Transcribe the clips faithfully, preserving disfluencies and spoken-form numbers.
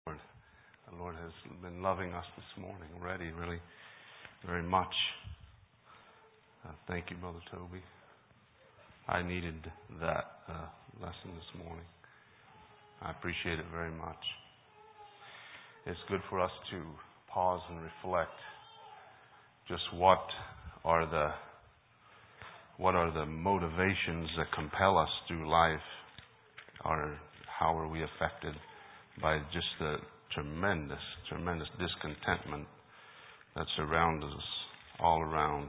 Lord. The Lord has been loving us this morning already, really, very much. Uh, thank you, Brother Toby. I needed that uh, lesson this morning. I appreciate it very much. It's good for us to pause and reflect just what are the what are the motivations that compel us through life, or how are we affected by just the tremendous, tremendous discontentment that surrounds us all around.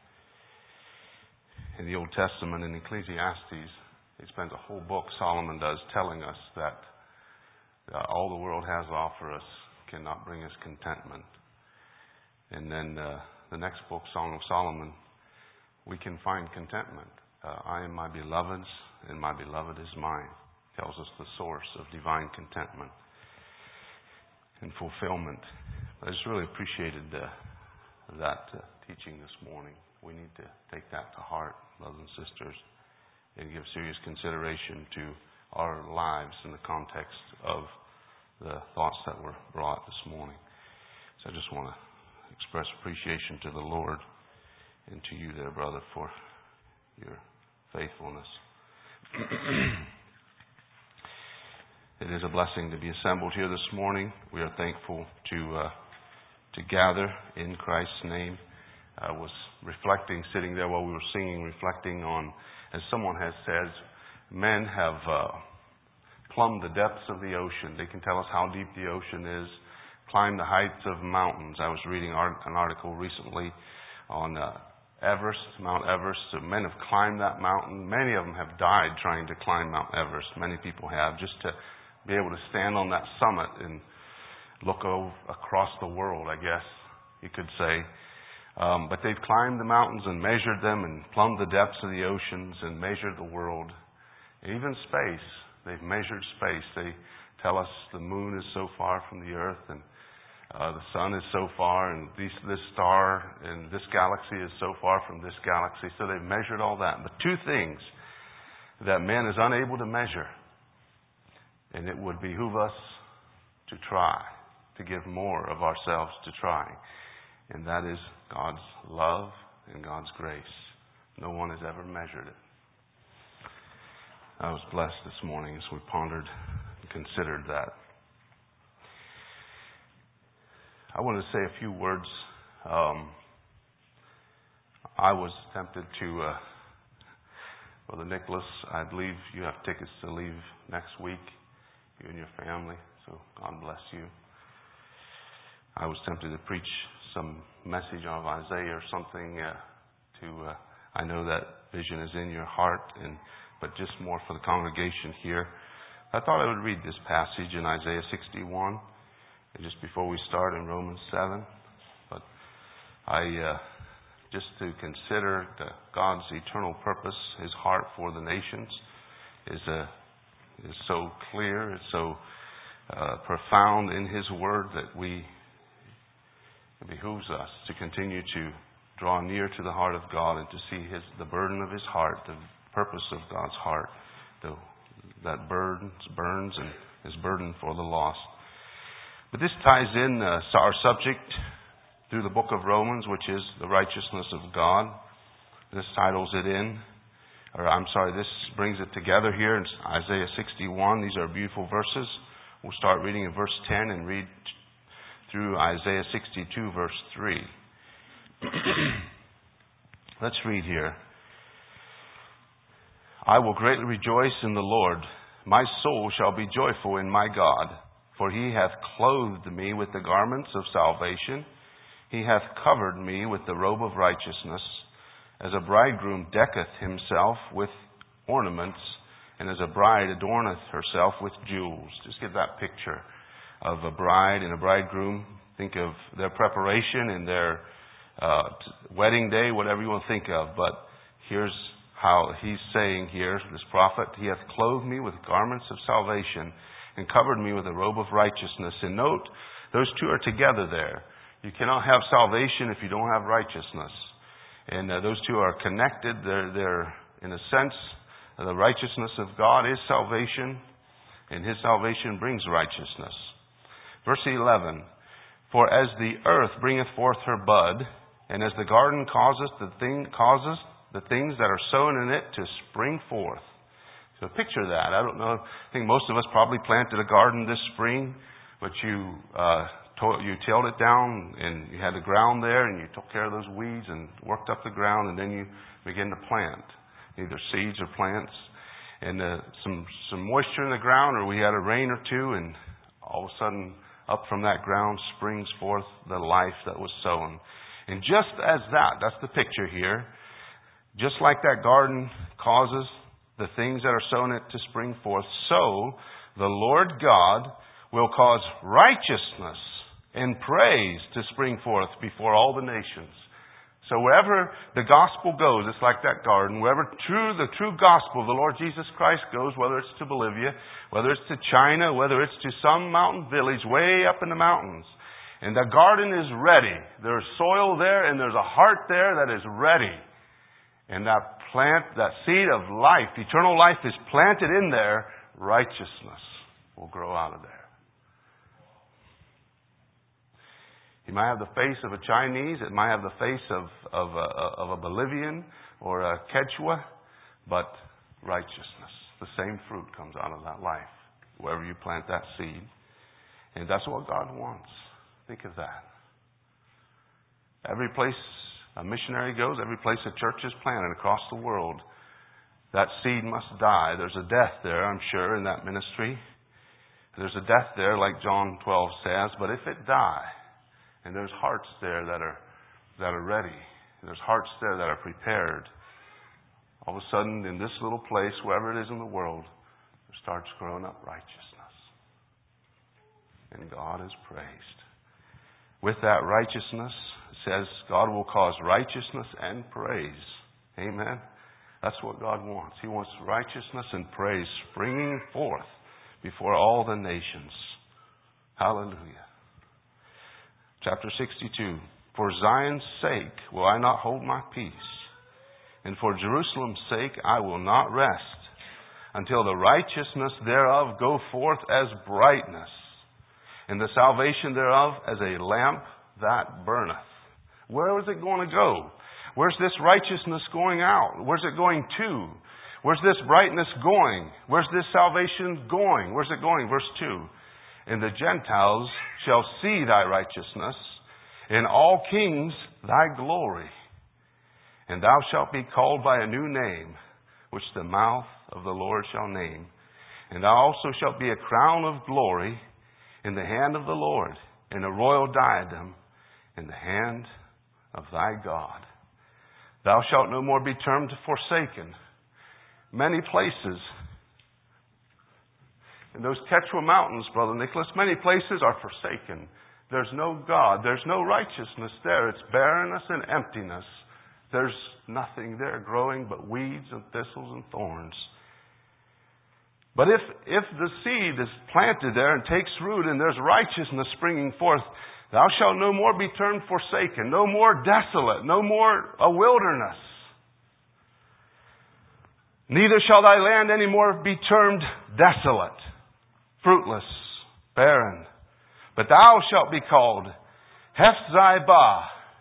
In the Old Testament, in Ecclesiastes, he spends a whole book, Solomon does, telling us that uh, all the world has to offer us cannot bring us contentment. And then uh, the next book, Song of Solomon, we can find contentment. Uh, I am my beloved's, and my beloved is mine. Tells us the source of divine contentment and fulfillment. I just really appreciated uh, that uh, teaching this morning. We need to take that to heart, brothers and sisters, and give serious consideration to our lives in the context of the thoughts that were brought this morning. So I just want to express appreciation to the Lord and to you there, brother, for your faithfulness. It is a blessing to be assembled here this morning. We are thankful to uh, to gather in Christ's name. I was reflecting, sitting there while we were singing, reflecting on, as someone has said, men have uh, plumbed the depths of the ocean. They can tell us how deep the ocean is, climbed the heights of mountains. I was reading an article recently on uh, Everest, Mount Everest. So men have climbed that mountain. Many of them have died trying to climb Mount Everest. Many people have, just to be able to stand on that summit and look over, across the world, I guess you could say. Um, but they've climbed the mountains and measured them and plumbed the depths of the oceans and measured the world. And even space. They've measured space. They tell us the moon is so far from the earth, and uh, the sun is so far, and this, this star and this galaxy is so far from this galaxy. So they've measured all that. But two things that man is unable to measure, and it would behoove us to try, to give more of ourselves to trying. And that is God's love and God's grace. No one has ever measured it. I was blessed this morning as we pondered and considered that. I want to say a few words. Um, I was tempted to, uh, Brother Nicholas, I believe you have tickets to leave next week, you and your family, so God bless you. I was tempted to preach some message of Isaiah or something uh, to, uh, I know that vision is in your heart, and but just more for the congregation here. I thought I would read this passage in Isaiah sixty-one, and just before we start in Romans seven. But I, uh, just to consider the, God's eternal purpose, His heart for the nations, is uh, is so clear, it's so uh, profound in His Word that we it behooves us to continue to draw near to the heart of God and to see His the burden of His heart, the purpose of God's heart, the, that burns, burns and is burden for the lost. But this ties in uh, our subject through the book of Romans, which is the righteousness of God. This titles it in, or I'm sorry, this brings it together here in Isaiah sixty-one. These are beautiful verses. We'll start reading in verse ten and read through Isaiah sixty-two, verse three. Let's read here. I will greatly rejoice in the Lord. My soul shall be joyful in my God, for He hath clothed me with the garments of salvation. He hath covered me with the robe of righteousness, as a bridegroom decketh himself with ornaments, and as a bride adorneth herself with jewels. Just get that picture of a bride and a bridegroom. Think of their preparation and their uh, wedding day, whatever you want to think of. But here's how he's saying here, this prophet, He hath clothed me with garments of salvation and covered me with a robe of righteousness. And note, those two are together there. You cannot have salvation if you don't have righteousness. And uh, those two are connected. They're, they're in a sense, the righteousness of God is salvation, and His salvation brings righteousness. Verse eleven. For as the earth bringeth forth her bud, and as the garden causeth the thing causes the things that are sown in it to spring forth. So picture that. I don't know. I think most of us probably planted a garden this spring, but you uh, to- you tilled it down and you had the ground there, and you took care of those weeds and worked up the ground, and then you begin to plant either seeds or plants, and uh, some some moisture in the ground, or we had a rain or two, and all of a sudden, up from that ground springs forth the life that was sown. And just as that, that's the picture here. Just like that garden causes the things that are sown in it to spring forth, so the Lord God will cause righteousness and praise to spring forth before all the nations. So wherever the gospel goes, it's like that garden. Wherever true, the true gospel of the Lord Jesus Christ goes, whether it's to Bolivia, whether it's to China, whether it's to some mountain village way up in the mountains, and the garden is ready. There's soil there, and there's a heart there that is ready. And that plant, that seed of life, eternal life is planted in there. Righteousness will grow out of there. He might have the face of a Chinese. It might have the face of, of, a, of a Bolivian or a Quechua. But righteousness, the same fruit comes out of that life, wherever you plant that seed. And that's what God wants. Think of that. Every place a missionary goes, every place a church is planted across the world, that seed must die. There's a death there, I'm sure, in that ministry. There's a death there, like John twelve says. But if it die, and there's hearts there that are that are ready. There's hearts there that are prepared. All of a sudden, in this little place, wherever it is in the world, there starts growing up righteousness. And God is praised. With that righteousness, it says God will cause righteousness and praise. Amen? That's what God wants. He wants righteousness and praise springing forth before all the nations. Hallelujah. Chapter sixty-two. For Zion's sake will I not hold my peace, and for Jerusalem's sake I will not rest, until the righteousness thereof go forth as brightness, and the salvation thereof as a lamp that burneth. Where is it going to go? Where's this righteousness going out? Where's it going to? Where's this brightness going? Where's this salvation going? Where's it going? Verse two. And the Gentiles shall see thy righteousness, and all kings thy glory. And thou shalt be called by a new name, which the mouth of the Lord shall name. And thou also shalt be a crown of glory in the hand of the Lord, and a royal diadem in the hand of thy God. Thou shalt no more be termed forsaken. Many places in those Quechua Mountains, Brother Nicholas, many places are forsaken. There's no God. There's no righteousness there. It's barrenness and emptiness. There's nothing there growing but weeds and thistles and thorns. But if, if the seed is planted there and takes root and there's righteousness springing forth, thou shalt no more be termed forsaken, no more desolate, no more a wilderness. Neither shall thy land any more be termed desolate, fruitless, barren. But thou shalt be called Hephzibah.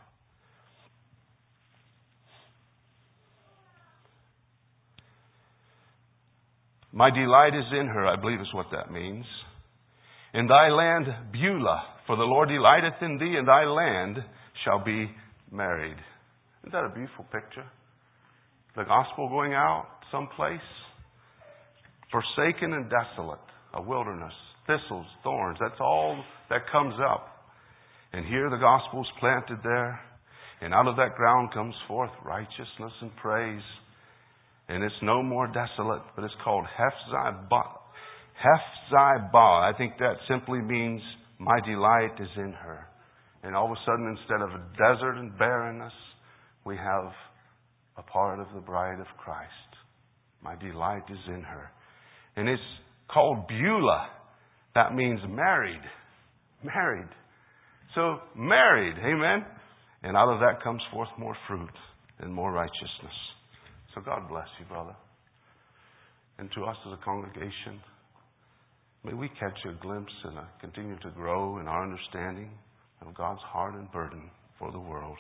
My delight is in her, I believe is what that means. In thy land, Beulah, for the Lord delighteth in thee, and thy land shall be married. Isn't that a beautiful picture? The gospel going out someplace, forsaken and desolate, a wilderness, thistles, thorns, that's all that comes up. And here the gospel's planted there, and out of that ground comes forth righteousness and praise. And it's no more desolate, but it's called Hephzibah. Hephzibah. I think that simply means my delight is in her. And all of a sudden, instead of a desert and barrenness, we have a part of the bride of Christ. My delight is in her. And it's called Beulah. That means married. Married. So, married. Amen? And out of that comes forth more fruit and more righteousness. So God bless you, brother. And to us as a congregation, May we catch a glimpse and uh, continue to grow in our understanding of God's heart and burden for the world.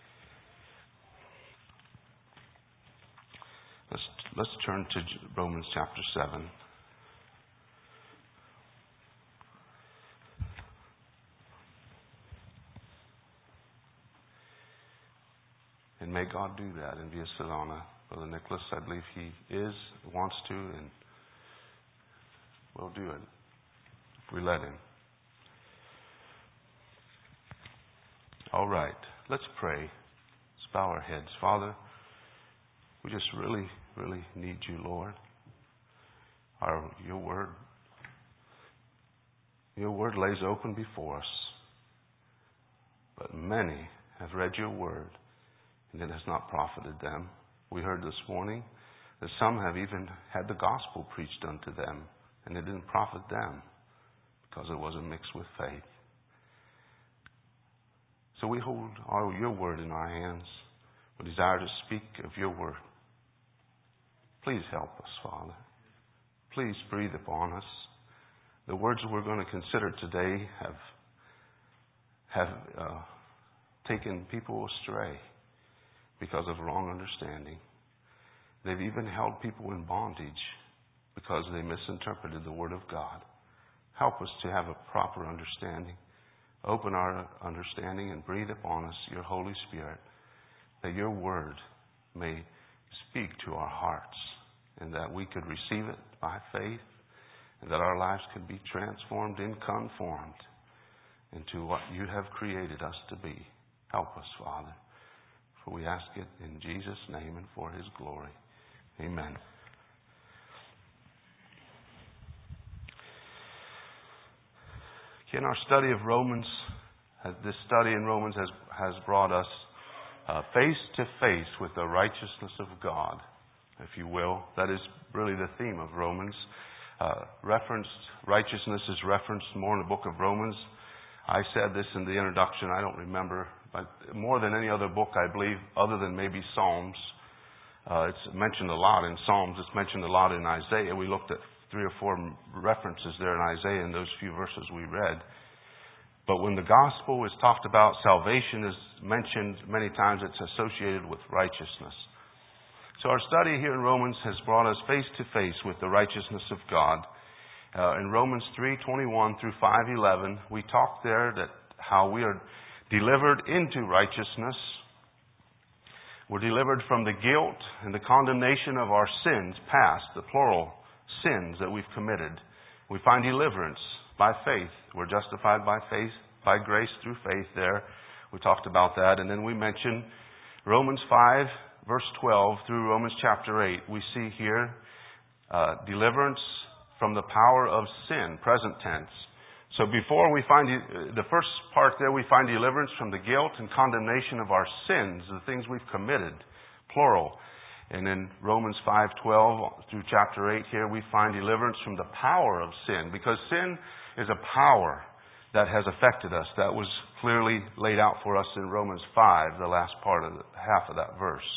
Let's, let's turn to Romans chapter seven. And may God do that in Via Sedona. Brother Nicholas, I believe he is, wants to, and will do it if we let him. All right, let's pray. Let's bow our heads. Father, we just really, really need you, Lord. Our, your word, your word lays open before us. But many have read your word, and it has not profited them. We heard this morning that some have even had the gospel preached unto them, and it didn't profit them because it wasn't mixed with faith. So we hold our, your word in our hands. We desire to speak of your word. Please help us, Father. Please breathe upon us. The words we're going to consider today have, have uh, taken people astray because of wrong understanding. They've even held people in bondage because they misinterpreted the Word of God. Help us to have a proper understanding. Open our understanding and breathe upon us your Holy Spirit, that your Word may speak to our hearts and that we could receive it by faith and that our lives could be transformed and conformed into what you have created us to be. Help us, Father. For we ask it in Jesus' name and for His glory. Amen. In our study of Romans, this study in Romans has, has brought us uh, face to face with the righteousness of God, if you will. That is really the theme of Romans. Uh, referenced, righteousness is referenced more in the book of Romans. I said this in the introduction, I don't remember, but more than any other book, I believe, other than maybe Psalms. Uh, it's mentioned a lot in Psalms. It's mentioned a lot in Isaiah. We looked at three or four references there in Isaiah in those few verses we read. But when the gospel is talked about, salvation is mentioned many times. It's associated with righteousness. So our study here in Romans has brought us face to face with the righteousness of God. Uh, in Romans three twenty-one through five eleven, we talked there that how we are delivered into righteousness. We're delivered from the guilt and the condemnation of our sins past, the plural sins that we've committed. We find deliverance by faith. We're justified by faith, by grace through faith there. We talked about that. And then we mentioned Romans five, verse twelve through Romans chapter eight. We see here uh, deliverance from the power of sin, present tense. So before we find the first part there, we find deliverance from the guilt and condemnation of our sins, the things we've committed, plural. And in Romans five twelve through chapter eight here, we find deliverance from the power of sin, because sin is a power that has affected us. That was clearly laid out for us in Romans five, the last part of the, half of that verse.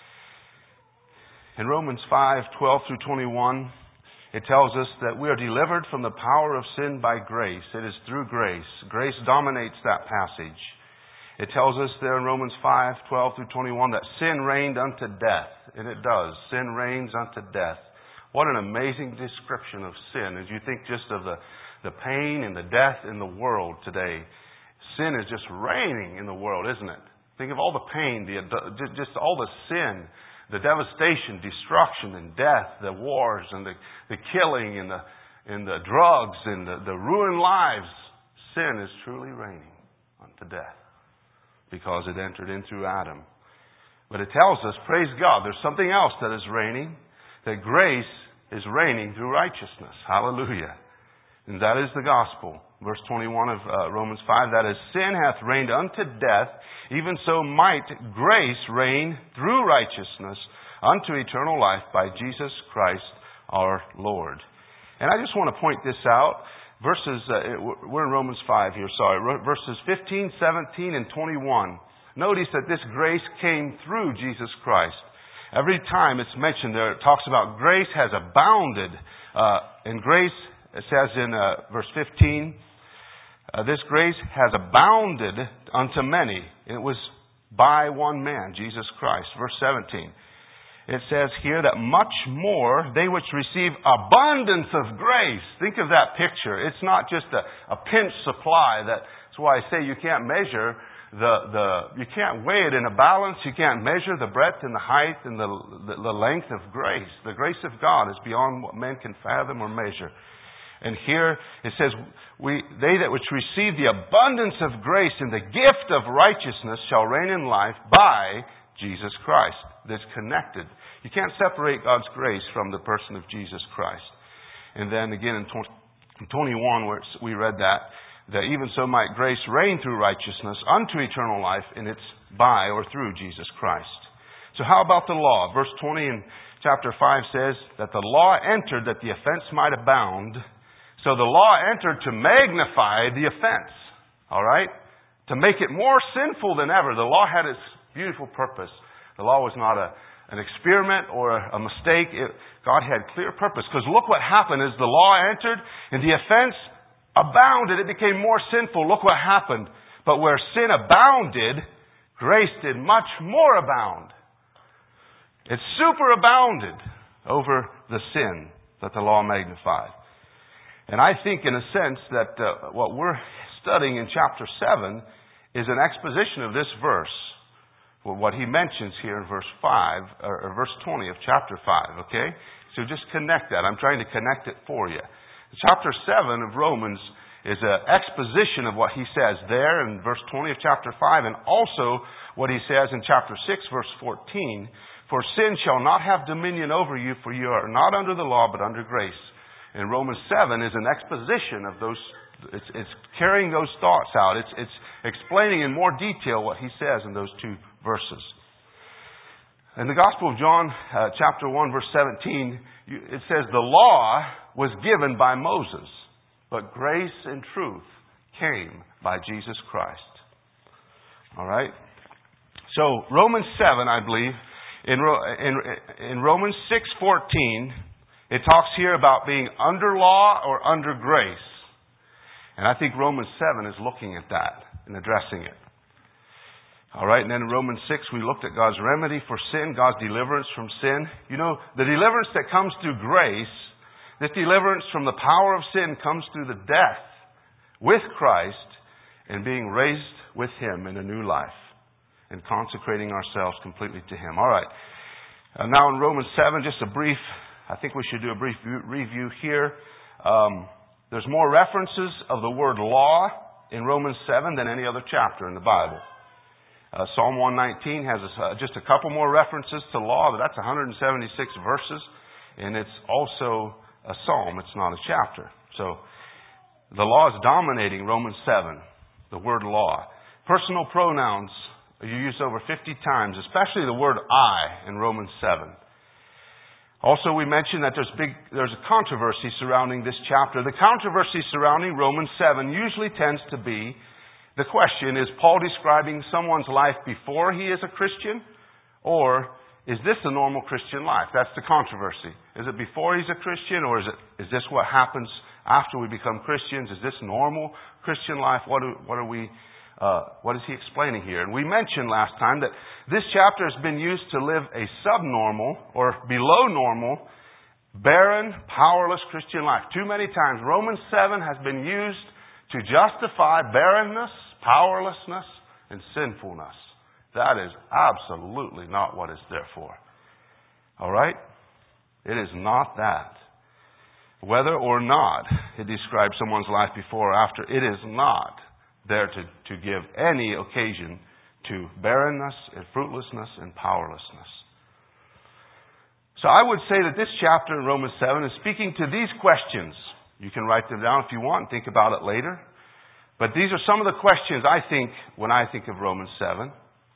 In Romans five twelve through twenty-one, it tells us that we are delivered from the power of sin by grace. It is through grace. Grace dominates that passage. It tells us there in Romans five twelve through twenty-one that sin reigned unto death. And it does. Sin reigns unto death. What an amazing description of sin. As you think just of the, the pain and the death in the world today. Sin is just reigning in the world, isn't it? Think of all the pain, the just all the sin, the devastation, destruction, and death, the wars, and the, the killing, and the, and the drugs, and the, the ruined lives. Sin is truly reigning unto death because it entered in through Adam. But it tells us, praise God, there's something else that is reigning, that grace is reigning through righteousness. Hallelujah. And that is the gospel. Verse twenty-one of uh, Romans five, that as sin hath reigned unto death, even so might grace reign through righteousness unto eternal life by Jesus Christ our Lord. And I just want to point this out. Verses, uh, we're in Romans five here, sorry. Verses fifteen, seventeen, and twenty-one. Notice that this grace came through Jesus Christ. Every time it's mentioned there, it talks about grace has abounded, uh, and grace it says in uh, verse fifteen, uh, this grace has abounded unto many. It was by one man, Jesus Christ. Verse seventeen. It says here that much more they which receive abundance of grace. Think of that picture. It's not just a, a pinch supply. That, that's why I say you can't measure the, the, you can't weigh it in a balance. You can't measure the breadth and the height and the, the, the length of grace. The grace of God is beyond what men can fathom or measure. And here it says, we, they that which receive the abundance of grace and the gift of righteousness shall reign in life by Jesus Christ. That's connected. You can't separate God's grace from the person of Jesus Christ. And then again in twenty-one, where we read that, that even so might grace reign through righteousness unto eternal life, and it's by or through Jesus Christ. So how about the law? Verse twenty in chapter five says that the law entered that the offense might abound. So the law entered to magnify the offense. All right? To make it more sinful than ever. The law had its beautiful purpose. The law was not a, an experiment or a, a mistake. It, God had clear purpose. Because look what happened as the law entered and the offense abounded. It became more sinful. Look what happened. But where sin abounded, grace did much more abound. It superabounded over the sin that the law magnified. And I think in a sense that uh, what we're studying in chapter seven is an exposition of this verse. What he mentions here in verse five, or verse twenty of chapter five, okay? So just connect that. I'm trying to connect it for you. Chapter seven of Romans is an exposition of what he says there in verse twenty of chapter five, and also what he says in chapter six, verse fourteen. For sin shall not have dominion over you, for you are not under the law, but under grace. And Romans seven is an exposition of those. It's, it's carrying those thoughts out. It's, it's explaining in more detail what he says in those two verses. In the Gospel of John, uh, chapter one, verse seventeen, it says, the law was given by Moses, but grace and truth came by Jesus Christ. All right? So, Romans seven, I believe, in, in, in Romans six fourteen, it talks here about being under law or under grace. And I think Romans seven is looking at that and addressing it. All right, and then in Romans six, we looked at God's remedy for sin, God's deliverance from sin. You know, the deliverance that comes through grace, this deliverance from the power of sin comes through the death with Christ and being raised with Him in a new life and consecrating ourselves completely to Him. All right, uh, now in Romans seven, just a brief, I think we should do a brief review here. Um, there's more references of the word law in Romans seven than any other chapter in the Bible. Uh, Psalm one nineteen has a, uh, just a couple more references to law, but that's one hundred seventy-six verses, and it's also a psalm. It's not a chapter. So the law is dominating Romans seven, the word law. Personal pronouns are used over fifty times, especially the word I in Romans seven. Also, we mentioned that there's big, there's a controversy surrounding this chapter. The controversy surrounding Romans seven usually tends to be the question, is Paul describing someone's life before he is a Christian? Or is this a normal Christian life? That's the controversy. Is it before he's a Christian, or is it is this what happens after we become Christians? Is this normal Christian life? What do, what are we, uh, what is he explaining here? And we mentioned last time that this chapter has been used to live a subnormal or below normal, barren, powerless Christian life. Too many times Romans seven has been used to justify barrenness, powerlessness, and sinfulness. That is absolutely not what it's there for. All right? It is not that. Whether or not it describes someone's life before or after, it is not there to, to give any occasion to barrenness and fruitlessness and powerlessness. So I would say that this chapter in Romans seven is speaking to these questions. You can write them down if you want and think about it later. But these are some of the questions I think when I think of Romans seven.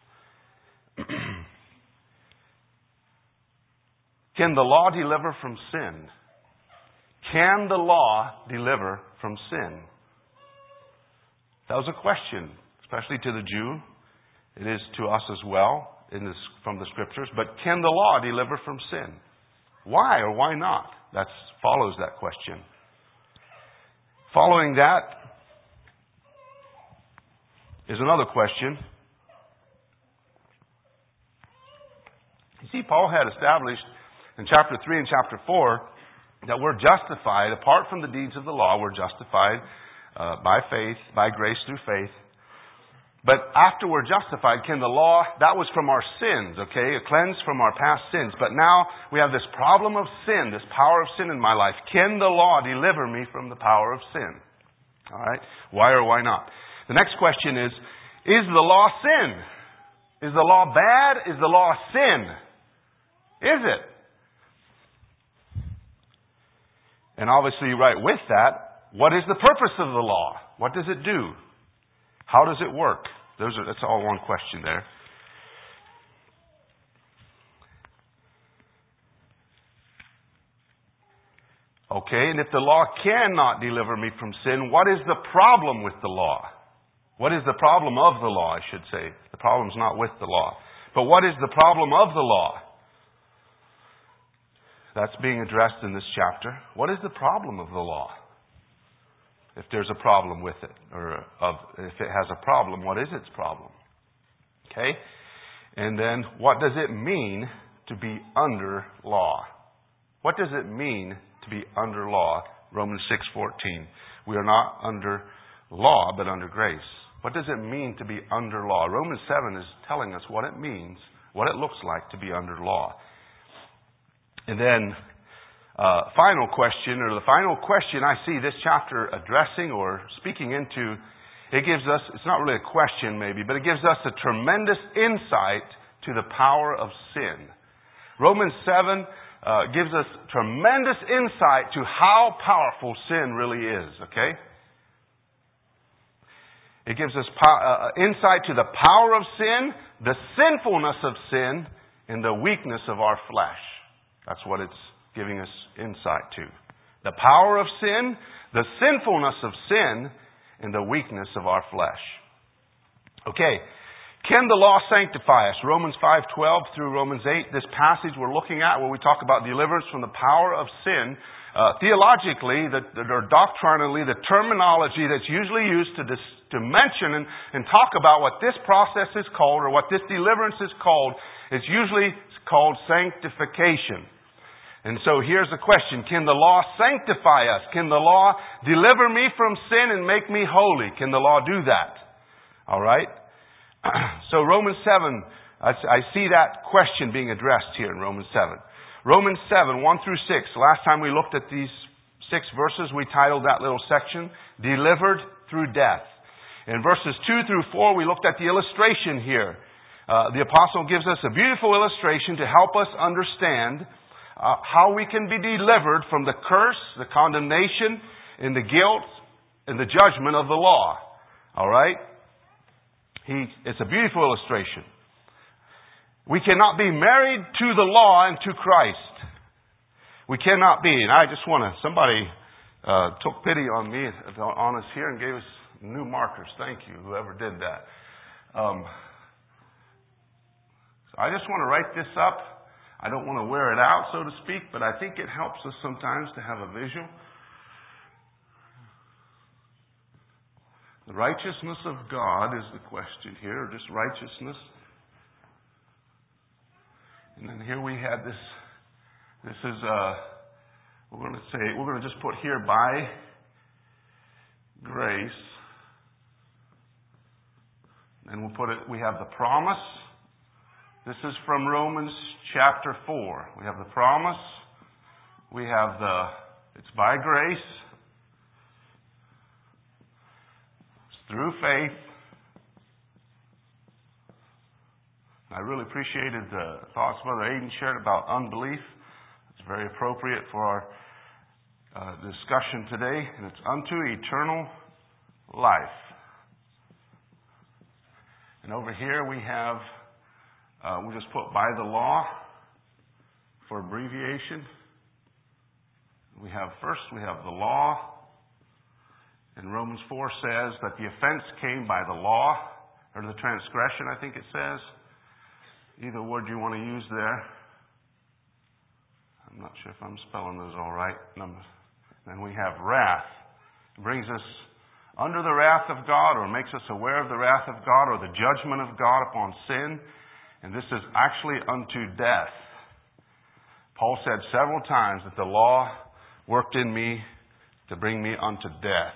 Can the law deliver from sin? Can the law deliver from sin? That was a question, especially to the Jew. It is to us as well in this, from the Scriptures. But can the law deliver from sin? Why or why not? That follows that question. Following that is another question. You see, Paul had established in chapter three and chapter four that we're justified, apart from the deeds of the law, we're justified uh, by faith, by grace through faith. But after we're justified, can the law, that was from our sins, okay? A cleanse from our past sins. But now we have this problem of sin, this power of sin in my life. Can the law deliver me from the power of sin? All right? Why or why not? The next question is, is the law sin? Is the law bad? Is the law sin? Is it? And obviously, right with that, what is the purpose of the law? What does it do? How does it work? Those are, that's all one question there. Okay, and if the law cannot deliver me from sin, what is the problem with the law? What is the problem of the law, I should say? The problem's not with the law. But what is the problem of the law? That's being addressed in this chapter. What is the problem of the law? If there's a problem with it, or of, if it has a problem, what is its problem? Okay? And then, what does it mean to be under law? What does it mean to be under law? Romans six fourteen. We are not under law, but under grace. What does it mean to be under law? Romans seven is telling us what it means, what it looks like to be under law. And then, Uh, final question, or the final question I see this chapter addressing or speaking into, it gives us, it's not really a question maybe, but it gives us a tremendous insight to the power of sin. Romans seven uh, gives us tremendous insight to how powerful sin really is, okay? It gives us po- uh, insight to the power of sin, the sinfulness of sin, and the weakness of our flesh. That's what it's giving us insight to. The power of sin, the sinfulness of sin, and the weakness of our flesh. Okay. Can the law sanctify us? Romans five twelve through Romans eight, this passage we're looking at where we talk about deliverance from the power of sin. Uh, theologically, the, the, or doctrinally, the terminology that's usually used to, dis, to mention and, and talk about what this process is called or what this deliverance is called, is usually called sanctification. And so here's the question. Can the law sanctify us? Can the law deliver me from sin and make me holy? Can the law do that? All right? So Romans seven, I see that question being addressed here in Romans seven. Romans seven, one through six. Last time we looked at these six verses, we titled that little section, Delivered Through Death. In verses two through four, we looked at the illustration here. Uh, the apostle gives us a beautiful illustration to help us understand Uh, how we can be delivered from the curse, the condemnation, and the guilt, and the judgment of the law. All right? He, it's a beautiful illustration. We cannot be married to the law and to Christ. We cannot be. And I just want to, somebody uh, took pity on me, on us here, and gave us new markers. Thank you, whoever did that. Um, so I just want to write this up. I don't want to wear it out, so to speak, but I think it helps us sometimes to have a visual. The righteousness of God is the question here, or just righteousness. And then here we had this, this is, uh, we're going to say, we're going to just put here by grace. And we'll put it, we have the promise. This is from Romans chapter four. We have the promise. We have the, it's by grace. It's through faith. I really appreciated the thoughts Brother Aiden shared about unbelief. It's very appropriate for our uh, discussion today. And it's unto eternal life. And over here we have Uh, we just put by the law for abbreviation. We have first, we have the law. And Romans four says that the offense came by the law, or the transgression, I think it says. Either word you want to use there. I'm not sure if I'm spelling those all right. Then we have wrath. brings us under the wrath of God, or makes us aware of the wrath of God, or the judgment of God upon sin. And this is actually unto death. Paul said several times that the law worked in me to bring me unto death.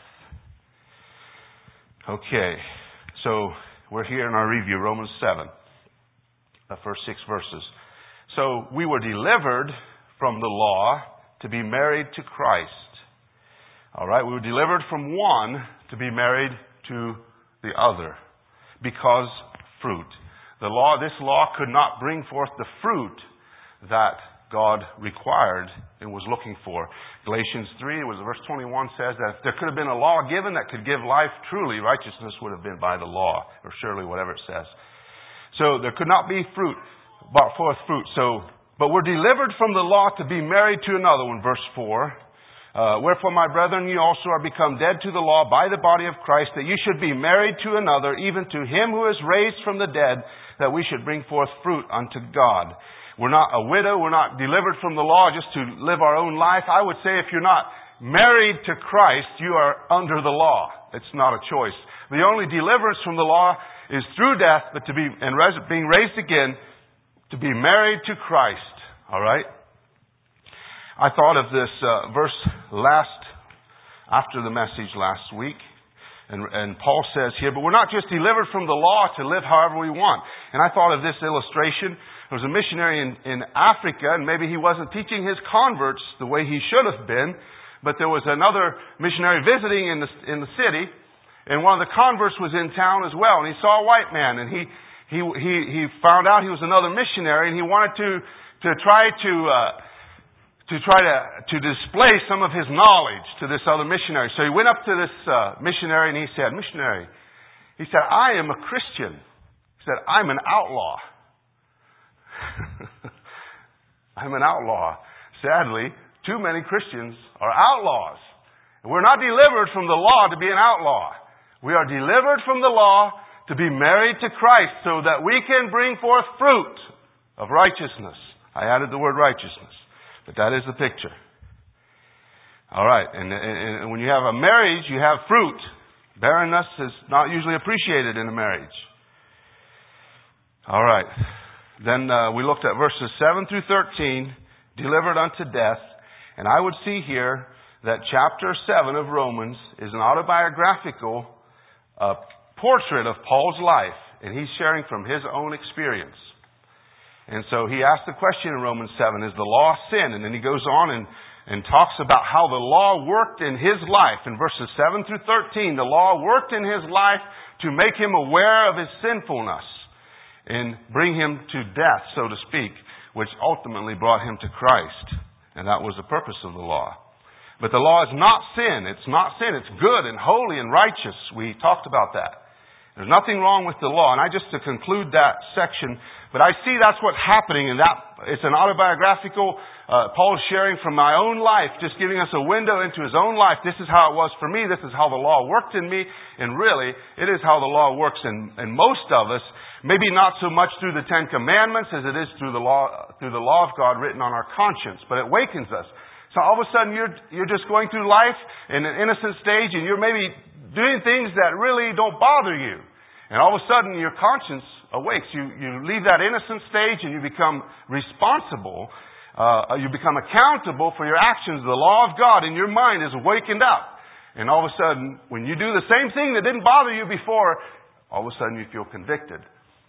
Okay, so we're here in our review, Romans seven, the first six verses. So we were delivered from the law to be married to Christ. All right, we were delivered from one to be married to the other, because fruit. The law, this law could not bring forth the fruit that God required and was looking for. Galatians three, it was verse twenty-one, says that if there could have been a law given that could give life, truly righteousness would have been by the law, or surely, whatever it says. So there could not be fruit, brought forth fruit. So, but we're delivered from the law to be married to another one, verse four. Uh, Wherefore, my brethren, you also are become dead to the law by the body of Christ, that you should be married to another, even to him who is raised from the dead, that we should bring forth fruit unto God. We're not a widow. We're not delivered from the law just to live our own life. I would say if you're not married to Christ, you are under the law. It's not a choice. The only deliverance from the law is through death, but to be and res, being raised again, to be married to Christ. All right? I thought of this uh, verse last, after the message last week. And, and Paul says here, but we're not just delivered from the law to live however we want. And I thought of this illustration. There was a missionary in, in Africa, and maybe he wasn't teaching his converts the way he should have been, but there was another missionary visiting in the, in the city, and one of the converts was in town as well, and he saw a white man, and he, he, he, he found out he was another missionary, and he wanted to, to try to, uh, to try to, to display some of his knowledge to this other missionary. So he went up to this uh, missionary and he said, missionary, he said, I am a Christian. He said, I'm an outlaw. I'm an outlaw. Sadly, too many Christians are outlaws. And we're not delivered from the law to be an outlaw. We are delivered from the law to be married to Christ so that we can bring forth fruit of righteousness. I added the word righteousness. But that is the picture. All right. And, and, and when you have a marriage, you have fruit. Barrenness is not usually appreciated in a marriage. All right. Then uh, we looked at verses seven through thirteen, delivered unto death. And I would see here that chapter seven of Romans is an autobiographical uh, portrait of Paul's life. And he's sharing from his own experience. And so he asked the question in Romans seven, is the law sin? And then he goes on and, and talks about how the law worked in his life. In verses seven through thirteen, the law worked in his life to make him aware of his sinfulness and bring him to death, so to speak, which ultimately brought him to Christ. And that was the purpose of the law. But the law is not sin. It's not sin. It's good and holy and righteous. We talked about that. There's nothing wrong with the law. And I just to conclude that section, but I see that's what's happening, and that it's an autobiographical, uh, Paul's sharing from my own life, just giving us a window into his own life. This is how it was for me. This is how the law worked in me. And really, it is how the law works in, in most of us. Maybe not so much through the Ten Commandments as it is through the law, through the law of God written on our conscience. But it wakens us. So all of a sudden you're, you're just going through life in an innocent stage, and you're maybe doing things that really don't bother you. And all of a sudden your conscience awakes. You, you leave that innocent stage and you become responsible. Uh, you become accountable for your actions. The law of God in your mind is awakened up. And all of a sudden, when you do the same thing that didn't bother you before, all of a sudden you feel convicted.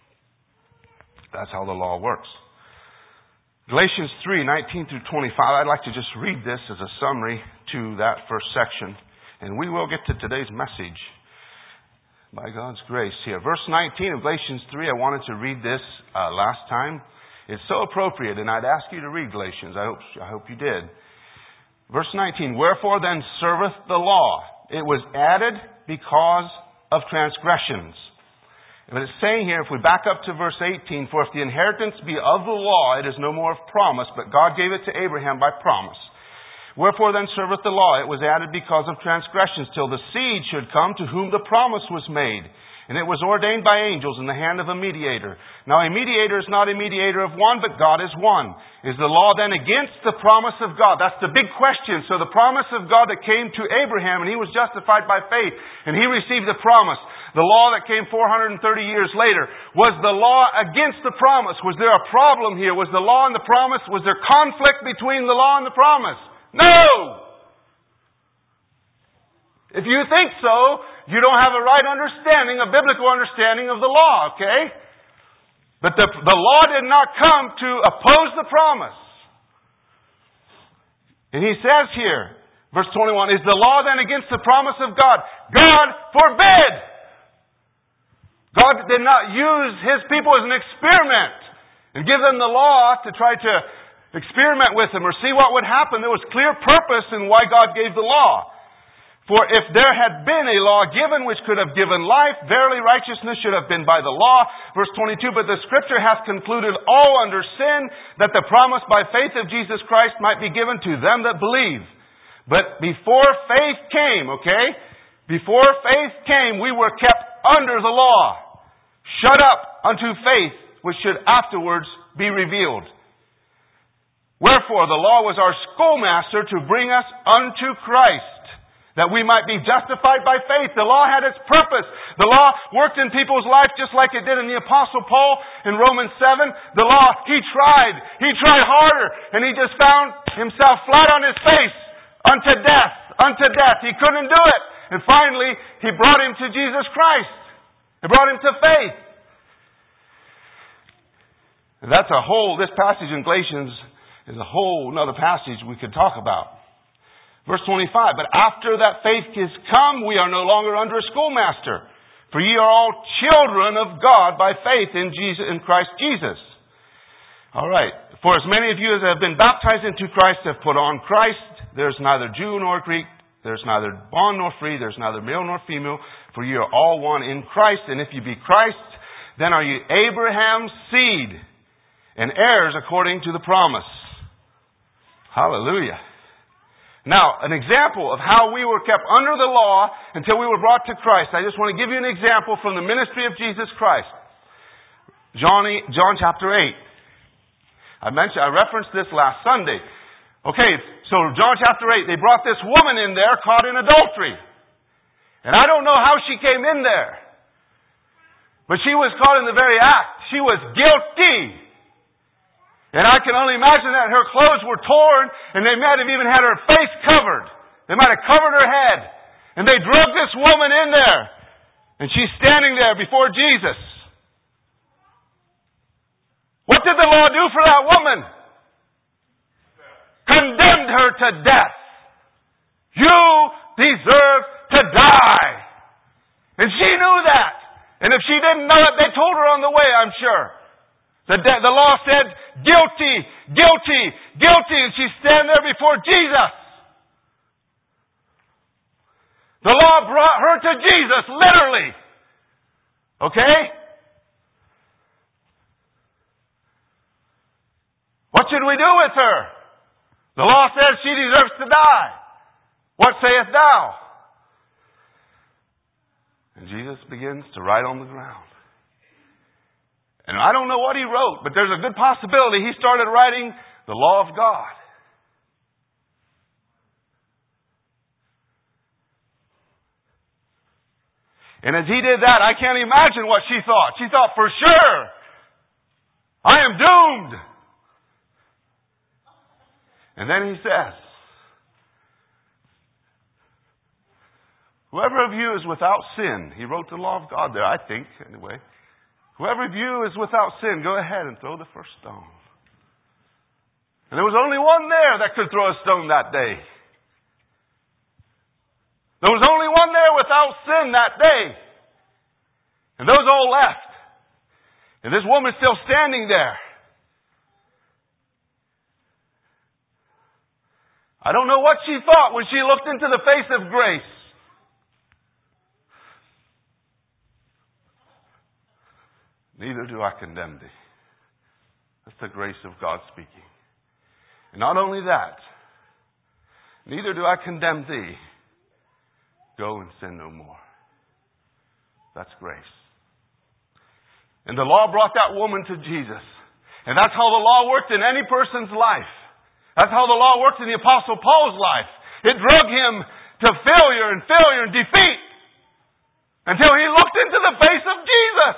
That's how the law works. Galatians three, nineteen through twenty-five. I'd like to just read this as a summary to that first section. And we will get to today's message by God's grace here. Verse nineteen of Galatians three, I wanted to read this uh, last time. It's so appropriate, and I'd ask you to read Galatians. I hope, I hope you did. Verse nineteen, wherefore then serveth the law? It was added because of transgressions. But it's saying here, if we back up to verse eighteen, for if the inheritance be of the law, it is no more of promise, but God gave it to Abraham by promise. Wherefore then serveth the law? It was added because of transgressions, till the seed should come to whom the promise was made. And it was ordained by angels in the hand of a mediator. Now a mediator is not a mediator of one, but God is one. Is the law then against the promise of God? That's the big question. So the promise of God that came to Abraham, and he was justified by faith, and he received the promise. The law that came four hundred thirty years later, was the law against the promise? Was there a problem here? Was the law and the promise, was there conflict between the law and the promise? No! If you think so, you don't have a right understanding, a biblical understanding of the law, okay? But the, the law did not come to oppose the promise. And he says here, verse twenty-one, is the law then against the promise of God? God forbid! God did not use His people as an experiment and give them the law to try to experiment with them or see what would happen. There was clear purpose in why God gave the law. For if there had been a law given which could have given life, verily righteousness should have been by the law. Verse twenty-two, but the Scripture hath concluded all under sin, that the promise by faith of Jesus Christ might be given to them that believe. But before faith came, okay, before faith came, we were kept under the law, shut up unto faith, which should afterwards be revealed. Wherefore the law was our schoolmaster to bring us unto Christ, that we might be justified by faith. The law had its purpose. The law worked in people's life just like it did in the Apostle Paul in Romans seven. The law, he tried. He tried harder. And he just found himself flat on his face unto death. Unto death. He couldn't do it. And finally, he brought him to Jesus Christ. He brought him to faith. And that's a whole, this passage in Galatians is a whole another passage we could talk about. Verse twenty-five, but after that faith is come, we are no longer under a schoolmaster. For ye are all children of God by faith in Jesus, in Christ Jesus. All right. For as many of you as have been baptized into Christ have put on Christ. There's neither Jew nor Greek. There's neither bond nor free. There's neither male nor female. For ye are all one in Christ. And if you be Christ, then are you Abraham's seed and heirs according to the promise. Hallelujah. Now, an example of how we were kept under the law until we were brought to Christ. I just want to give you an example from the ministry of Jesus Christ. John, John chapter eight. I mentioned, I referenced this last Sunday. Okay, so John chapter eight, they brought this woman in there caught in adultery. And I don't know how she came in there. But she was caught in the very act. She was guilty. And I can only imagine that her clothes were torn, and they might have even had her face covered. They might have covered her head. And they drug this woman in there. And she's standing there before Jesus. What did the law do for that woman? Condemned her to death. You deserve to die. And she knew that. And if she didn't know it, they told her on the way, I'm sure. The, de- the law said, guilty, guilty, guilty, and she's standing there before Jesus. The law brought her to Jesus, literally. Okay? What should we do with her? The law says she deserves to die. What sayest thou? And Jesus begins to write on the ground. And I don't know what he wrote, but there's a good possibility he started writing the law of God. And as he did that, I can't imagine what she thought. She thought, for sure, I am doomed. And then he says, whoever of you is without sin, he wrote the law of God there, I think, anyway. Whoever of you is without sin, go ahead and throw the first stone. And there was only one there that could throw a stone that day. There was only one there without sin that day. And those all left. And this woman's still standing there. I don't know what she thought when she looked into the face of grace. Neither do I condemn thee. That's the grace of God speaking. And not only that, neither do I condemn thee. Go and sin no more. That's grace. And the law brought that woman to Jesus. And that's how the law worked in any person's life. That's how the law worked in the Apostle Paul's life. It drug him to failure and failure and defeat until he looked into the face of Jesus.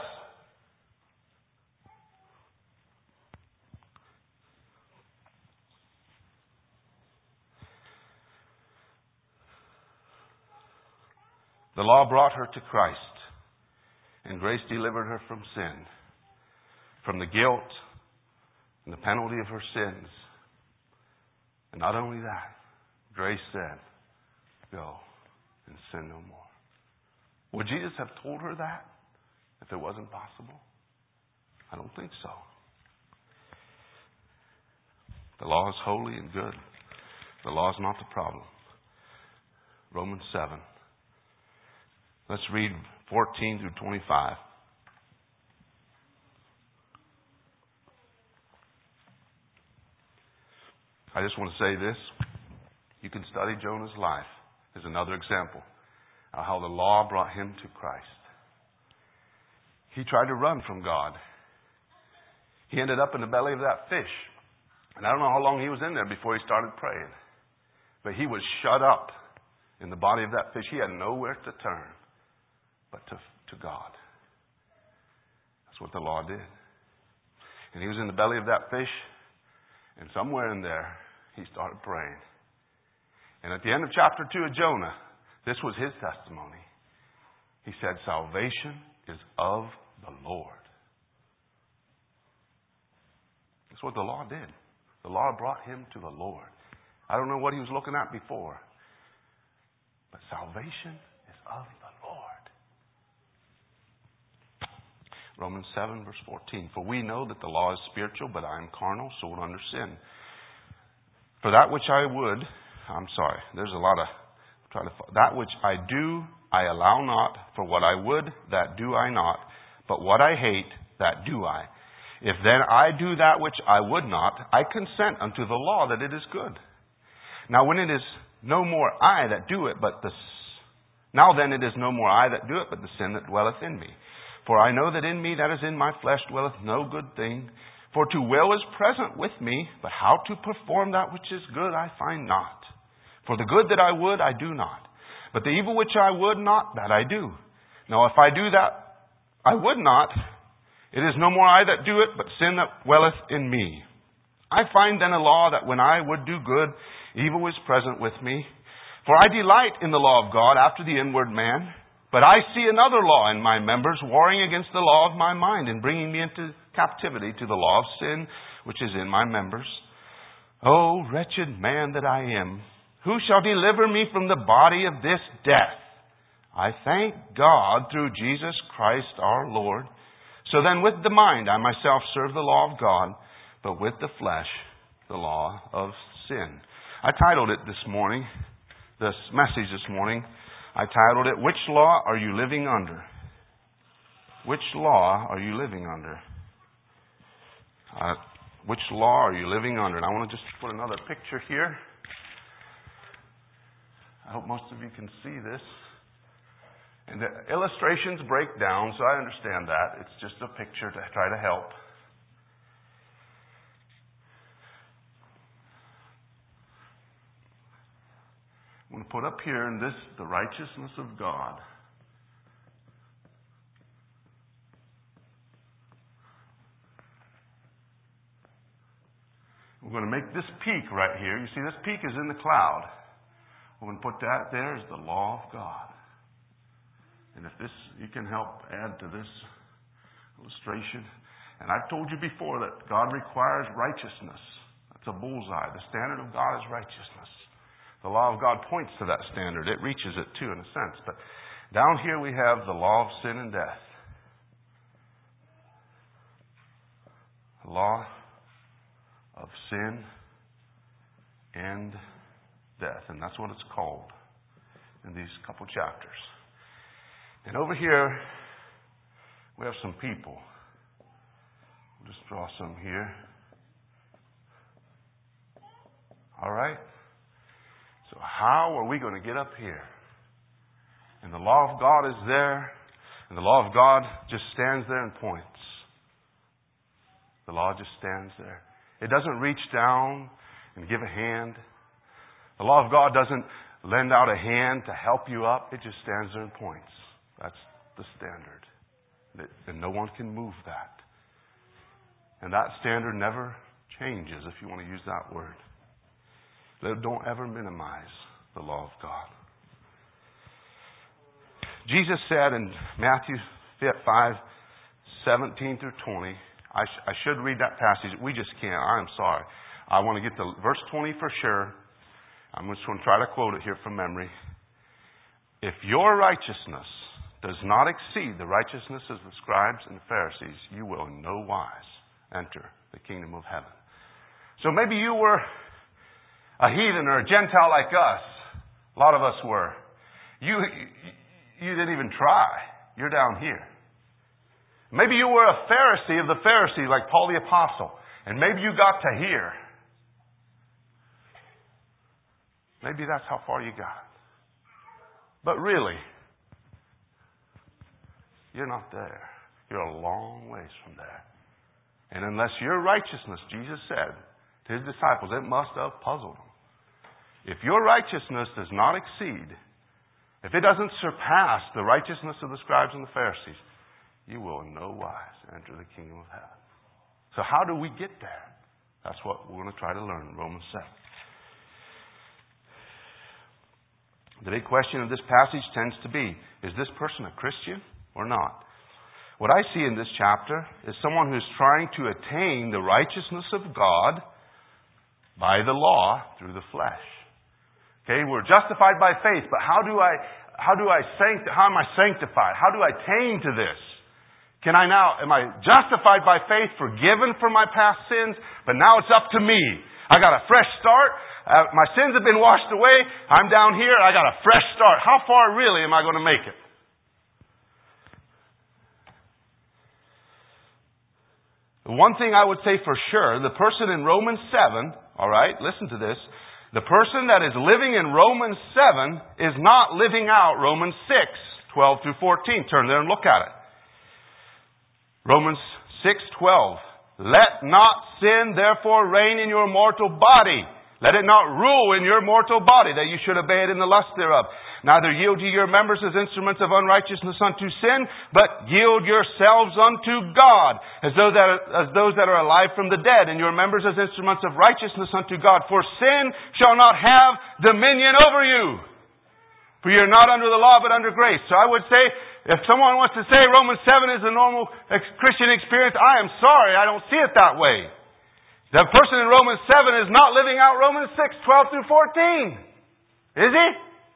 The law brought her to Christ, and grace delivered her from sin, from the guilt and the penalty of her sins. And not only that, grace said, go and sin no more. Would Jesus have told her that if it wasn't possible? I don't think so. The law is holy and good. The law is not the problem. Romans seven. Let's read fourteen through twenty-five. I just want to say this. You can study Jonah's life as another example of how the law brought him to Christ. He tried to run from God. He ended up in the belly of that fish. And I don't know how long he was in there before he started praying. But he was shut up in the body of that fish. He had nowhere to turn but to, to God. That's what the law did. And he was in the belly of that fish, and somewhere in there, he started praying. And at the end of chapter two of Jonah, this was his testimony. He said, salvation is of the Lord. That's what the law did. The law brought him to the Lord. I don't know what he was looking at before, but salvation is of the Lord. Romans seven, verse fourteen. For we know that the law is spiritual, but I am carnal, sold under sin. For that which I would, I'm sorry, there's a lot of, try to, that which I do, I allow not. For what I would, that do I not. But what I hate, that do I. If then I do that which I would not, I consent unto the law that it is good. Now when it is no more I that do it, but the, now then it is no more I that do it, but the sin that dwelleth in me. For I know that in me, that is in my flesh, dwelleth no good thing. For to will is present with me, but how to perform that which is good I find not. For the good that I would, I do not. But the evil which I would not, that I do. Now if I do that I would not, it is no more I that do it, but sin that dwelleth in me. I find then a law that when I would do good, evil is present with me. For I delight in the law of God after the inward man. But I see another law in my members, warring against the law of my mind, and bringing me into captivity to the law of sin, which is in my members. O wretched man that I am, who shall deliver me from the body of this death? I thank God through Jesus Christ our Lord. So then with the mind I myself serve the law of God, but with the flesh the law of sin. I titled it this morning, this message this morning, I titled it, Which Law Are You Living Under? Which law are you living under? Uh, which law are you living under? And I want to just put another picture here. I hope most of you can see this. And the illustrations break down, so I understand that. It's just a picture to try to help. I'm going to put up here in this the righteousness of God. We're going to make this peak right here. You see, this peak is in the cloud. We're going to put that there as the law of God. And if this, you can help add to this illustration. And I've told you before that God requires righteousness. That's a bullseye. The standard of God is righteousness. The law of God points to that standard. It reaches it too, in a sense. But down here we have the law of sin and death. The law of sin and death. And that's what it's called in these couple chapters. And over here, we have some people. We'll just draw some here. All right? So how are we going to get up here? And the law of God is there, and the law of God just stands there and points. The law just stands there. It doesn't reach down and give a hand. The law of God doesn't lend out a hand to help you up. It just stands there and points. That's the standard. And no one can move that. And that standard never changes, if you want to use that word. Don't ever minimize the law of God. Jesus said in Matthew five, seventeen through twenty, I, sh- I should read that passage. We just can't. I'm sorry. I want to get to verse twenty for sure. I'm just going to try to quote it here from memory. If your righteousness does not exceed the righteousness of the scribes and the Pharisees, you will in no wise enter the kingdom of heaven. So maybe you were a heathen or a Gentile like us. A lot of us were. You, you didn't even try. You're down here. Maybe you were a Pharisee of the Pharisees like Paul the Apostle. And maybe you got to here. Maybe that's how far you got. But really, you're not there. You're a long ways from there. And unless your righteousness, Jesus said to His disciples, it must have puzzled them. If your righteousness does not exceed, if it doesn't surpass the righteousness of the scribes and the Pharisees, you will in no wise enter the kingdom of heaven. So how do we get there? That's what we're going to try to learn in Romans seven. The big question of this passage tends to be, is this person a Christian or not? What I see in this chapter is someone who's trying to attain the righteousness of God by the law through the flesh. Okay, we're justified by faith, but how do I how do I sanct how am I sanctified? How do I attain to this? Can I now am I justified by faith, forgiven for my past sins, but now it's up to me. I got a fresh start. Uh, my sins have been washed away. I'm down here. I got a fresh start. How far really am I going to make it? The one thing I would say for sure, the person in Romans seven, all right, listen to this. The person that is living in Romans seven is not living out Romans six, twelve through fourteen. Turn there and look at it. Romans six, twelve. Let not sin therefore reign in your mortal body. Let it not rule in your mortal body, that you should obey it in the lust thereof. Neither yield ye your members as instruments of unrighteousness unto sin, but yield yourselves unto God, as those that are, as those that are alive from the dead, and your members as instruments of righteousness unto God. For sin shall not have dominion over you. For you are not under the law, but under grace. So I would say, if someone wants to say Romans seven is a normal Christian experience, I am sorry, I don't see it that way. The person in Romans seven is not living out Romans six, twelve through fourteen. Is he?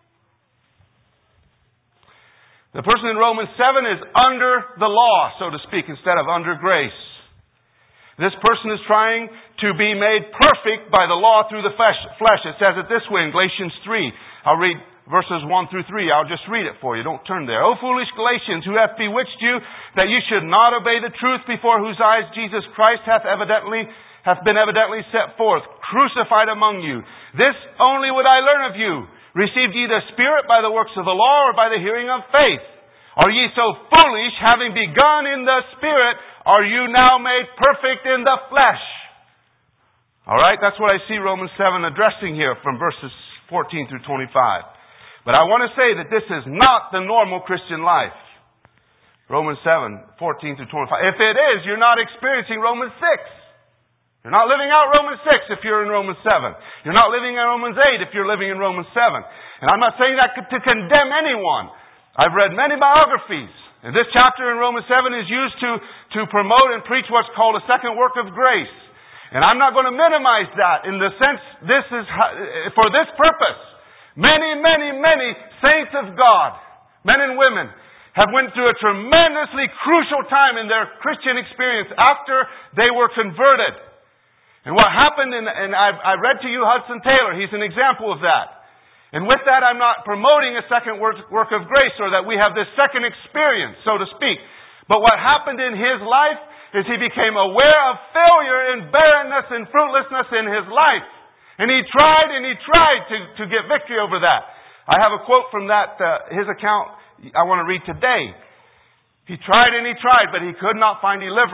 The person in Romans seven is under the law, so to speak, instead of under grace. This person is trying to be made perfect by the law through the flesh. It says it this way in Galatians three. I'll read verses one through three. I'll just read it for you. Don't turn there. O foolish Galatians, who hath bewitched you, that you should not obey the truth, before whose eyes Jesus Christ hath evidently hath been evidently set forth, crucified among you. This only would I learn of you. Received ye the Spirit by the works of the law, or by the hearing of faith? Are ye so foolish, having begun in the Spirit, are you now made perfect in the flesh? Alright, that's what I see Romans seven addressing here from verses fourteen through twenty-five. But I want to say that this is not the normal Christian life. Romans seven, fourteen through twenty-five. If it is, you're not experiencing Romans six. You're not living out Romans six if you're in Romans seven. You're not living in Romans eight if you're living in Romans seven. And I'm not saying that to condemn anyone. I've read many biographies. And this chapter in Romans seven is used to, to promote and preach what's called a second work of grace. And I'm not going to minimize that in the sense this is for this purpose. Many, many, many saints of God, men and women, have went through a tremendously crucial time in their Christian experience after they were converted. And what happened, in, and I, I read to you Hudson Taylor. He's an example of that. And with that, I'm not promoting a second work, work of grace, or that we have this second experience, so to speak. But what happened in his life is he became aware of failure and barrenness and fruitlessness in his life. And he tried and he tried to, to get victory over that. I have a quote from that, uh, his account I want to read today. He tried and he tried, but he could not find deliverance.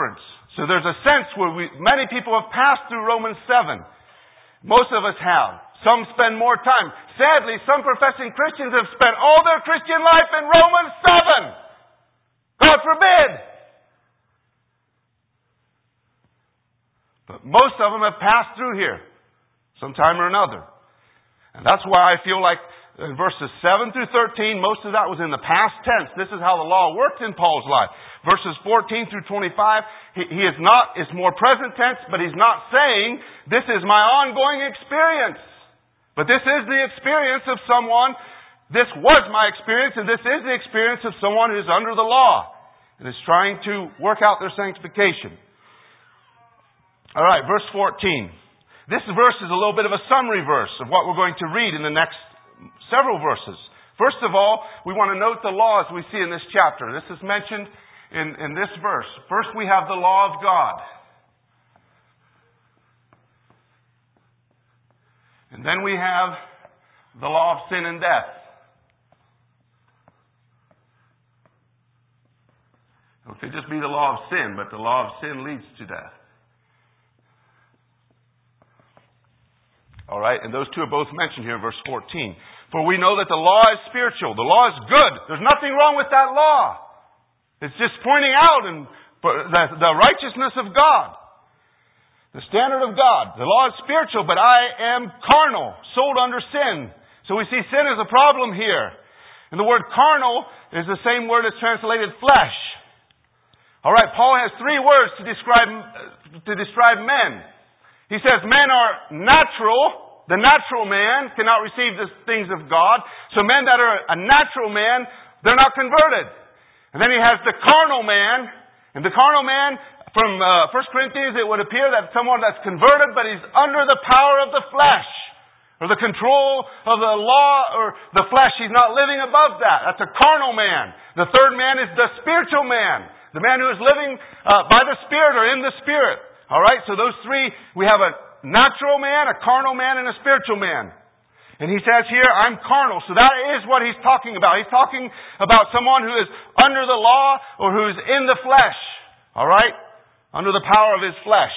So there's a sense where we, many people have passed through Romans seven. Most of us have. Some spend more time. Sadly, some professing Christians have spent all their Christian life in Romans seven. God forbid. But most of them have passed through here, sometime or another. And that's why I feel like in verses seven through thirteen, most of that was in the past tense. This is how the law worked in Paul's life. Verses fourteen through twenty-five, he, he is not, it's more present tense, but he's not saying, this is my ongoing experience. But this is the experience of someone, this was my experience, and this is the experience of someone who's under the law and is trying to work out their sanctification. Alright, verse fourteen. This verse is a little bit of a summary verse of what we're going to read in the next several verses. First of all, we want to note the laws we see in this chapter. This is mentioned in, in this verse. First, we have the law of God. And then we have the law of sin and death. It could just be the law of sin, but the law of sin leads to death. All right, and those two are both mentioned here in verse fourteen. For we know that the law is spiritual. The law is good. There's nothing wrong with that law. It's just pointing out and the, the righteousness of God. The standard of God. The law is spiritual, but I am carnal, sold under sin. So we see sin as a problem here. And the word carnal is the same word as translated flesh. All right, Paul has three words to describe, to describe men. He says men are natural. The natural man cannot receive the things of God. So men that are a natural man, they're not converted. And then he has the carnal man. And the carnal man, from uh, First Corinthians, it would appear that someone that's converted, but he's under the power of the flesh. Or the control of the law or the flesh. He's not living above that. That's a carnal man. The third man is the spiritual man. The man who is living uh, by the Spirit or in the Spirit. All right, so those three, we have a natural man, a carnal man, and a spiritual man. And he says here, I'm carnal. So that is what he's talking about. He's talking about someone who is under the law or who is in the flesh. All right? Under the power of his flesh.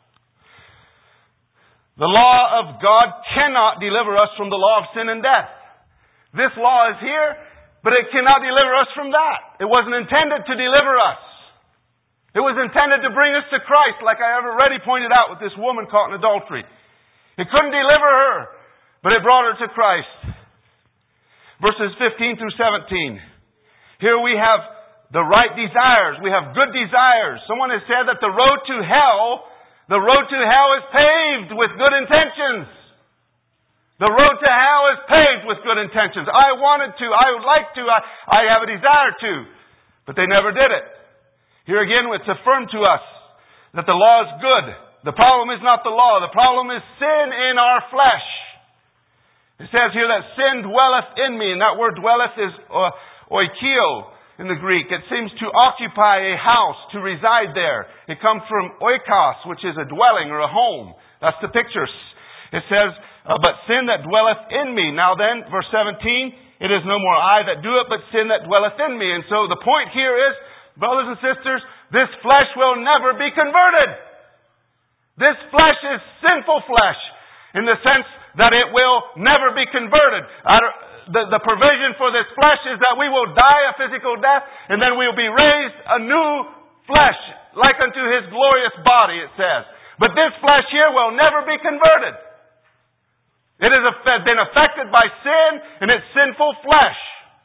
The law of God cannot deliver us from the law of sin and death. This law is here, but it cannot deliver us from that. It wasn't intended to deliver us. It was intended to bring us to Christ, like I have already pointed out with this woman caught in adultery. It couldn't deliver her, but it brought her to Christ. Verses fifteen through seventeen. Here we have the right desires. We have good desires. Someone has said that the road to hell, the road to hell is paved with good intentions. The road to hell is paved with good intentions. I wanted to, I would like to, I, I have a desire to, but they never did it. Here again, it's affirmed to us that the law is good. The problem is not the law. The problem is sin in our flesh. It says here that sin dwelleth in me, and that word dwelleth is oikio in the Greek. It seems to occupy a house, to reside there. It comes from oikos, which is a dwelling or a home. That's the picture. It says, uh, but sin that dwelleth in me. Now then, verse seventeen, it is no more I that do it, but sin that dwelleth in me. And so the point here is, brothers and sisters, this flesh will never be converted. This flesh is sinful flesh in the sense that it will never be converted. The, the provision for this flesh is that we will die a physical death and then we will be raised a new flesh like unto His glorious body, it says. But this flesh here will never be converted. It has been affected by sin and it's sinful flesh.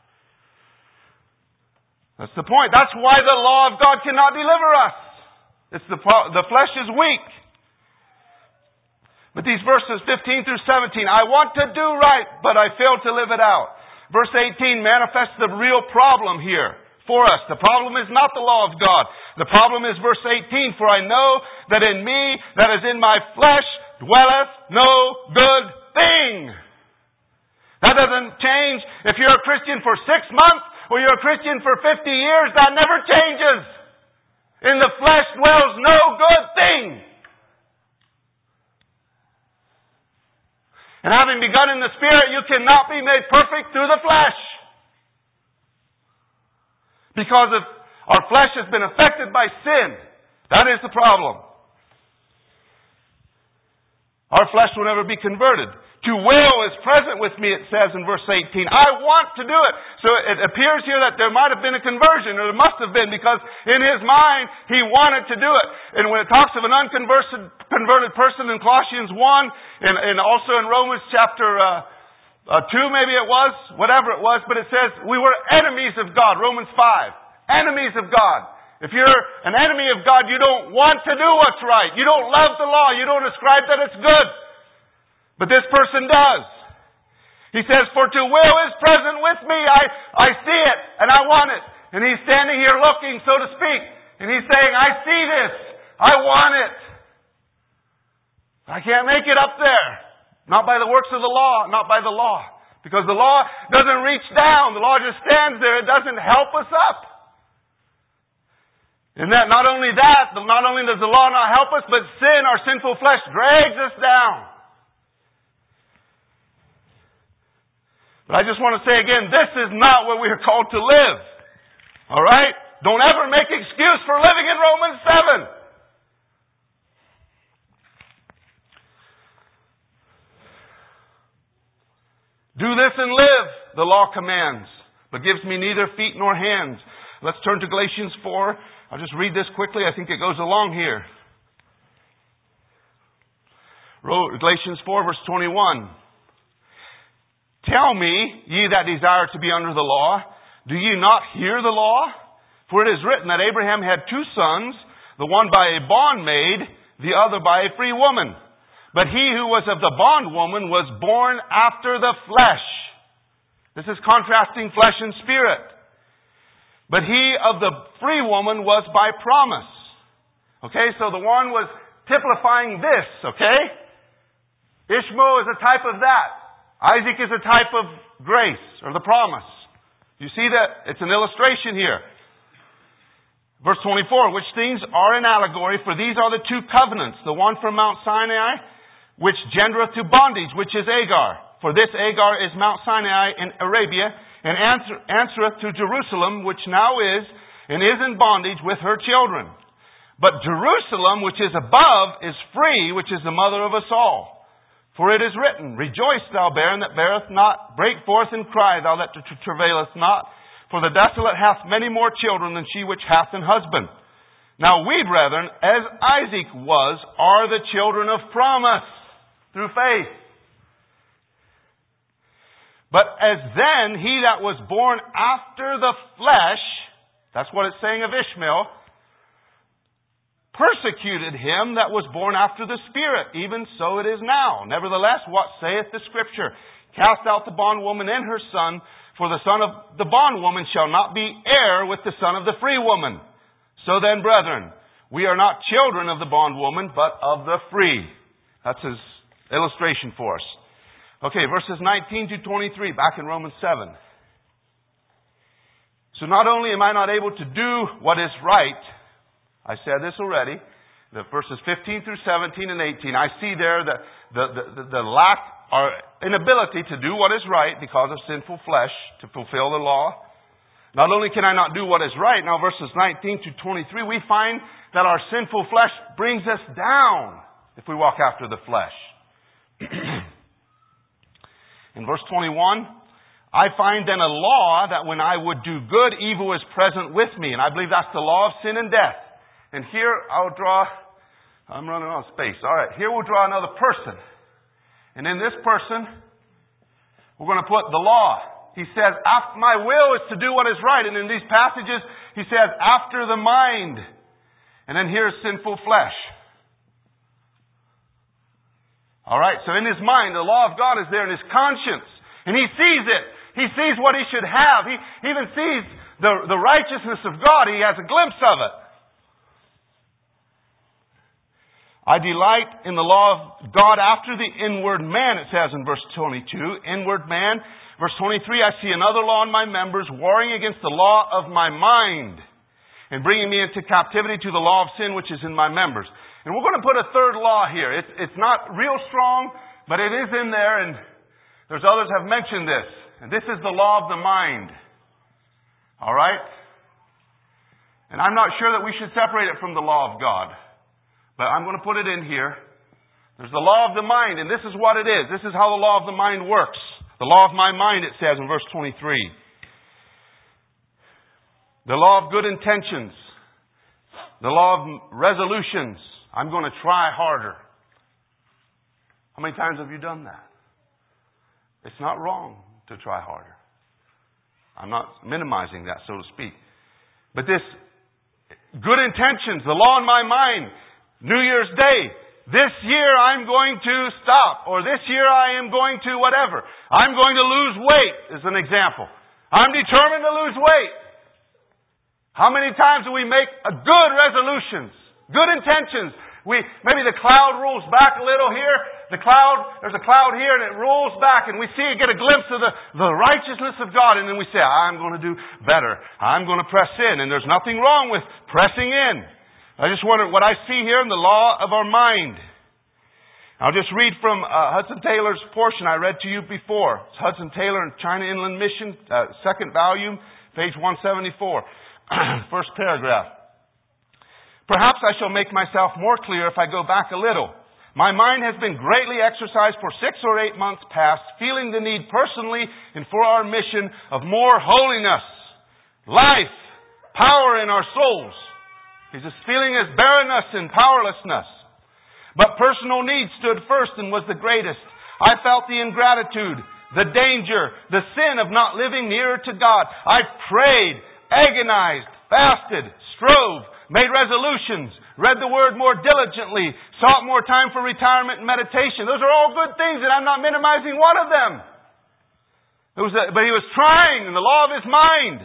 That's the point. That's why the law of God cannot deliver us. It's the, the flesh is weak. But these verses fifteen through seventeen, I want to do right, but I fail to live it out. Verse eighteen manifests the real problem here for us. The problem is not the law of God. The problem is verse eighteen, for I know that in me, that is in my flesh, dwelleth no good thing. That doesn't change if you're a Christian for six months or you're a Christian for fifty years. That never changes. In the flesh dwells no good thing. And having begun in the Spirit, you cannot be made perfect through the flesh. Because of our flesh has been affected by sin. That is the problem. Our flesh will never be converted. To will is present with me, it says in verse eighteen. I want to do it. So it appears here that there might have been a conversion, or there must have been, because in his mind, he wanted to do it. And when it talks of an unconverted person in Colossians one, and, and also in Romans chapter uh, uh, two, maybe it was, whatever it was, but it says we were enemies of God, Romans five. Enemies of God. If you're an enemy of God, you don't want to do what's right. You don't love the law. You don't ascribe that it's good. But this person does. He says, for to will is present with me. I, I see it and I want it. And he's standing here looking, so to speak. And he's saying, I see this. I want it. I can't make it up there. Not by the works of the law. Not by the law. Because the law doesn't reach down. The law just stands there. It doesn't help us up. And that not only that, not only does the law not help us, but sin, our sinful flesh, drags us down. But I just want to say again, this is not where we are called to live. Alright? Don't ever make excuse for living in Romans seven. Do this and live, the law commands, but gives me neither feet nor hands. Let's turn to Galatians four. I'll just read this quickly. I think it goes along here. Galatians four, verse twenty-one. Tell me, ye that desire to be under the law, do ye not hear the law? For it is written that Abraham had two sons, the one by a bondmaid, the other by a free woman. But he who was of the bondwoman was born after the flesh. This is contrasting flesh and spirit. But he of the free woman was by promise. Okay, so the one was typifying this, okay? Ishmael is a type of that. Isaac is a type of grace, or the promise. You see that? It's an illustration here. Verse twenty-four, which things are an allegory, for these are the two covenants, the one from Mount Sinai, which gendereth to bondage, which is Agar. For this Agar is Mount Sinai in Arabia, and answer, answereth to Jerusalem, which now is, and is in bondage with her children. But Jerusalem, which is above, is free, which is the mother of us all. For it is written, rejoice, thou barren that beareth not, break forth and cry, thou that travailest not. For the desolate hath many more children than she which hath an husband. Now we, brethren, as Isaac was, are the children of promise, through faith. But as then he that was born after the flesh, that's what it's saying of Ishmael, persecuted him that was born after the Spirit. Even so it is now. Nevertheless, what saith the Scripture? Cast out the bondwoman and her son, for the son of the bondwoman shall not be heir with the son of the free woman. So then, brethren, we are not children of the bondwoman, but of the free. That's his illustration for us. Okay, verses nineteen to twenty-three, back in Romans seven. So not only am I not able to do what is right, I said this already, the verses fifteen through seventeen and eighteen, I see there the, the, the, the lack or inability to do what is right because of sinful flesh to fulfill the law. Not only can I not do what is right, now verses nineteen to twenty-three, we find that our sinful flesh brings us down if we walk after the flesh. In verse twenty-one, I find then a law that when I would do good, evil is present with me. And I believe that's the law of sin and death. And here I'll draw, I'm running out of space. All right, here we'll draw another person. And in this person, we're going to put the law. He says, my will is to do what is right. And in these passages, he says, after the mind. And then here's sinful flesh. All right, so in his mind, the law of God is there in his conscience. And he sees it. He sees what he should have. He even sees the, the righteousness of God. He has a glimpse of it. I delight in the law of God after the inward man, it says in verse twenty-two. Inward man. Verse twenty-three, I see another law in my members, warring against the law of my mind, and bringing me into captivity to the law of sin which is in my members. And we're going to put a third law here. It's, it's not real strong, but it is in there, and there's others have mentioned this. And this is the law of the mind. All right? And I'm not sure that we should separate it from the law of God. But I'm going to put it in here. There's the law of the mind, and this is what it is. This is how the law of the mind works. The law of my mind, it says in verse twenty-three. The law of good intentions. The law of resolutions. I'm going to try harder. How many times have you done that? It's not wrong to try harder. I'm not minimizing that, so to speak. But this good intentions, the law in my mind, New Year's Day, this year I'm going to stop, or this year I am going to whatever. I'm going to lose weight, as an example. I'm determined to lose weight. How many times do we make a good resolutions, good intentions? We, maybe the cloud rolls back a little here. The cloud, there's a cloud here and it rolls back and we see, get a glimpse of the, the righteousness of God. And then we say, I'm going to do better. I'm going to press in. And there's nothing wrong with pressing in. I just wonder what I see here in the law of our mind. I'll just read from uh, Hudson Taylor's portion I read to you before. It's Hudson Taylor and China Inland Mission, uh, second volume, page one seventy-four. First paragraph. Perhaps I shall make myself more clear if I go back a little. My mind has been greatly exercised for six or eight months past, feeling the need personally and for our mission of more holiness, life, power in our souls. He's just feeling his barrenness and powerlessness. But personal need stood first and was the greatest. I felt the ingratitude, the danger, the sin of not living nearer to God. I prayed, agonized, fasted, strove, made resolutions, read the Word more diligently, sought more time for retirement and meditation. Those are all good things, and I'm not minimizing one of them. It was a, but he was trying in the law of his mind.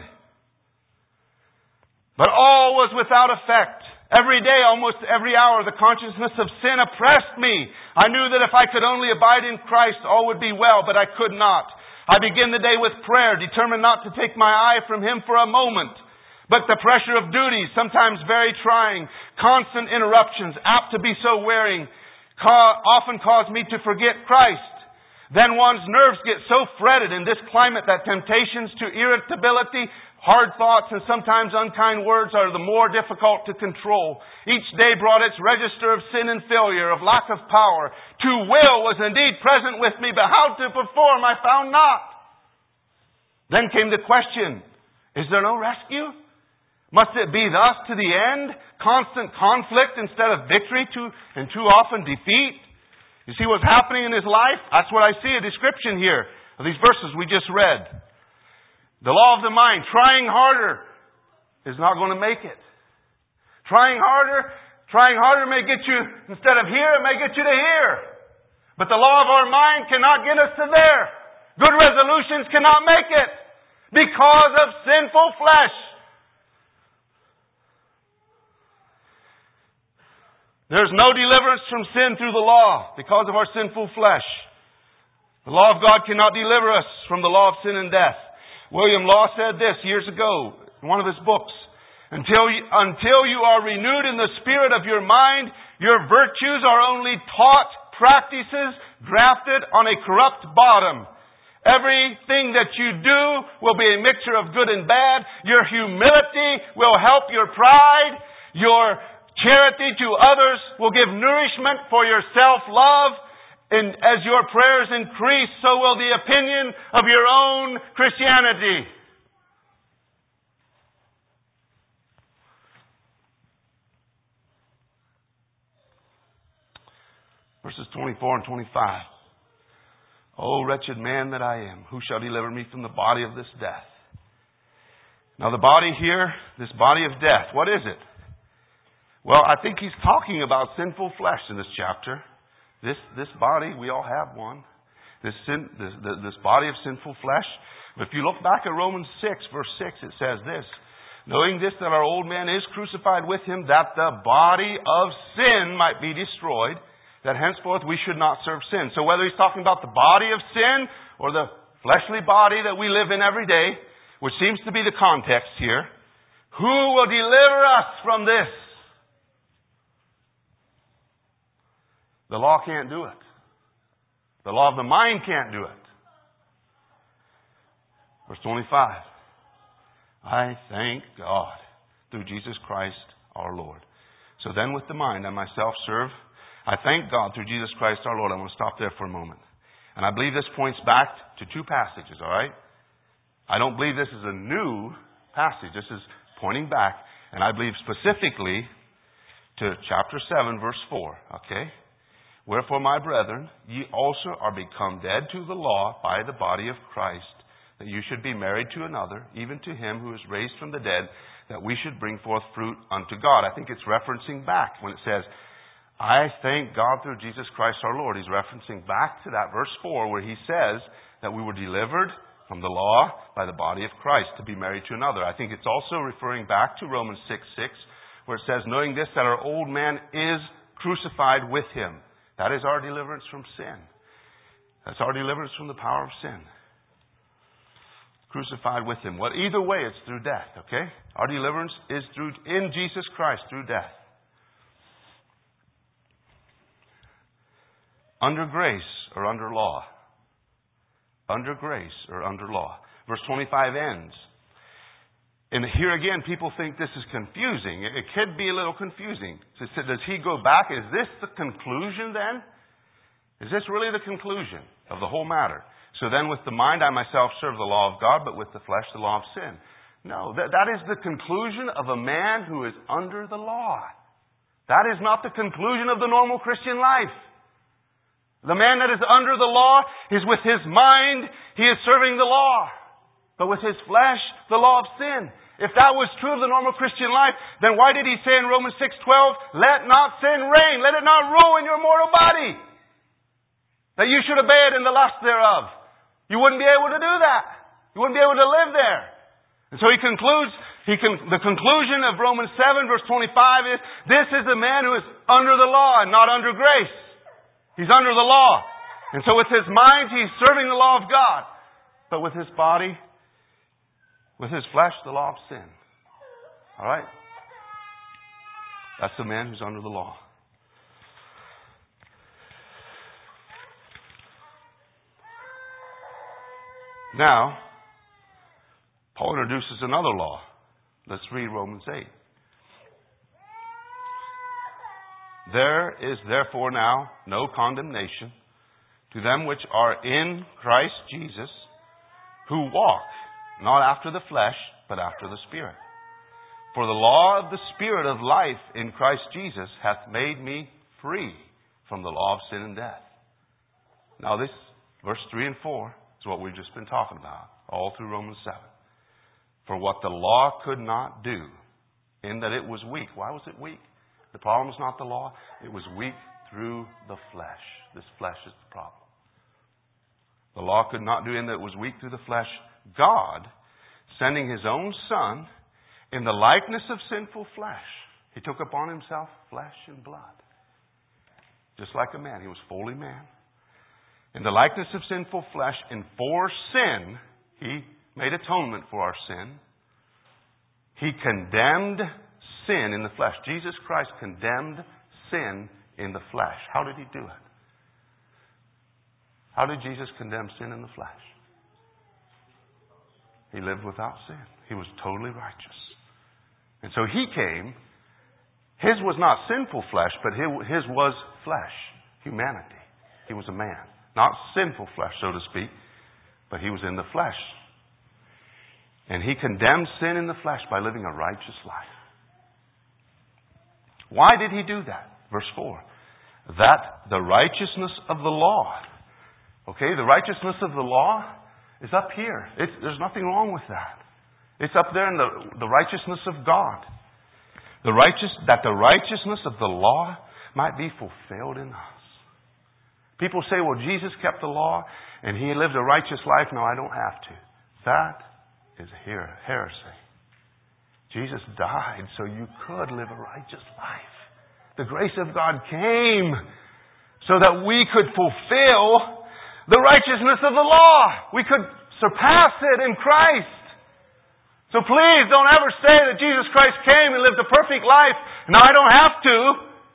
But all was without effect. Every day, almost every hour, the consciousness of sin oppressed me. I knew that if I could only abide in Christ, all would be well, but I could not. I began the day with prayer, determined not to take my eye from Him for a moment. But the pressure of duties, sometimes very trying, constant interruptions, apt to be so wearing, ca- often cause me to forget Christ. Then one's nerves get so fretted in this climate that temptations to irritability, hard thoughts, and sometimes unkind words are the more difficult to control. Each day brought its register of sin and failure, of lack of power. To will was indeed present with me, but how to perform I found not. Then came the question, is there no rescue? Must it be thus to the end? Constant conflict instead of victory to, and too often defeat? You see what's happening in his life? That's what I see, a description here of these verses we just read. The law of the mind, trying harder is not going to make it. Trying harder, trying harder may get you, instead of here, it may get you to here. But the law of our mind cannot get us to there. Good resolutions cannot make it because of sinful flesh. There's no deliverance from sin through the law because of our sinful flesh. The law of God cannot deliver us from the law of sin and death. William Law said this years ago in one of his books. Until you, until you are renewed in the spirit of your mind, your virtues are only taught practices grafted on a corrupt bottom. Everything that you do will be a mixture of good and bad. Your humility will help your pride. Your charity to others will give nourishment for your self-love. And as your prayers increase, so will the opinion of your own Christianity. Verses twenty-four and twenty-five. O wretched man that I am, who shall deliver me from the body of this death? Now the body here, this body of death, what is it? Well, I think he's talking about sinful flesh in this chapter. This this body, we all have one. This sin, this, this body of sinful flesh. But if you look back at Romans six, verse six, it says this. Knowing this, that our old man is crucified with him, that the body of sin might be destroyed, that henceforth we should not serve sin. So whether he's talking about the body of sin or the fleshly body that we live in every day, which seems to be the context here, who will deliver us from this? The law can't do it. The law of the mind can't do it. Verse twenty-five. I thank God through Jesus Christ our Lord. So then with the mind, I myself serve. I thank God through Jesus Christ our Lord. I'm going to stop there for a moment. And I believe this points back to two passages, all right? I don't believe this is a new passage. This is pointing back. And I believe specifically to chapter seven, verse four, okay? Wherefore, my brethren, ye also are become dead to the law by the body of Christ, that you should be married to another, even to him who is raised from the dead, that we should bring forth fruit unto God. I think it's referencing back when it says, I thank God through Jesus Christ our Lord. He's referencing back to that verse four where he says that we were delivered from the law by the body of Christ to be married to another. I think it's also referring back to Romans six six where it says, knowing this, that our old man is crucified with him. That is our deliverance from sin. That's our deliverance from the power of sin. Crucified with him. Well, either way, it's through death, okay? Our deliverance is through in Jesus Christ, through death. Under grace or under law? Under grace or under law? Verse twenty-five ends. And here again, people think this is confusing. It could be a little confusing. So does he go back? Is this the conclusion then? Is this really the conclusion of the whole matter? So then with the mind I myself serve the law of God, but with the flesh the law of sin. No, that, that is the conclusion of a man who is under the law. That is not the conclusion of the normal Christian life. The man that is under the law is with his mind, he is serving the law. But with his flesh, the law of sin. If that was true of the normal Christian life, then why did he say in Romans six twelve, let not sin reign, let it not rule in your mortal body, that you should obey it in the lust thereof? You wouldn't be able to do that. You wouldn't be able to live there. And so he concludes, he con- the conclusion of Romans seven verse twenty-five is, this is a man who is under the law and not under grace. He's under the law. And so with his mind, he's serving the law of God. But with his body, with his flesh, the law of sin. All right? That's the man who's under the law. Now, Paul introduces another law. Let's read Romans eight. There is therefore now no condemnation to them which are in Christ Jesus, who walk not after the flesh, but after the Spirit. For the law of the Spirit of life in Christ Jesus hath made me free from the law of sin and death. Now this, verse three and four, is what we've just been talking about, all through Romans seven. For what the law could not do, in that it was weak. Why was it weak? The problem is not the law. It was weak through the flesh. This flesh is the problem. The law could not do in that it was weak through the flesh. God, sending His own Son in the likeness of sinful flesh. He took upon Himself flesh and blood. Just like a man. He was fully man. In the likeness of sinful flesh, and for sin, He made atonement for our sin. He condemned sin in the flesh. Jesus Christ condemned sin in the flesh. How did He do it? How did Jesus condemn sin in the flesh? He lived without sin. He was totally righteous. And so He came. His was not sinful flesh, but His was flesh, humanity. He was a man. Not sinful flesh, so to speak, but He was in the flesh. And He condemned sin in the flesh by living a righteous life. Why did He do that? Verse four. That the righteousness of the law. Okay, the righteousness of the law is up here. It's, there's nothing wrong with that. It's up there in the, the righteousness of God. The righteous, that the righteousness of the law might be fulfilled in us. People say, well, Jesus kept the law and He lived a righteous life. No, I don't have to. That is heresy. Jesus died so you could live a righteous life. The grace of God came so that we could fulfill the righteousness of the law. We could surpass it in Christ. So please don't ever say that Jesus Christ came and lived a perfect life. Now I don't have to.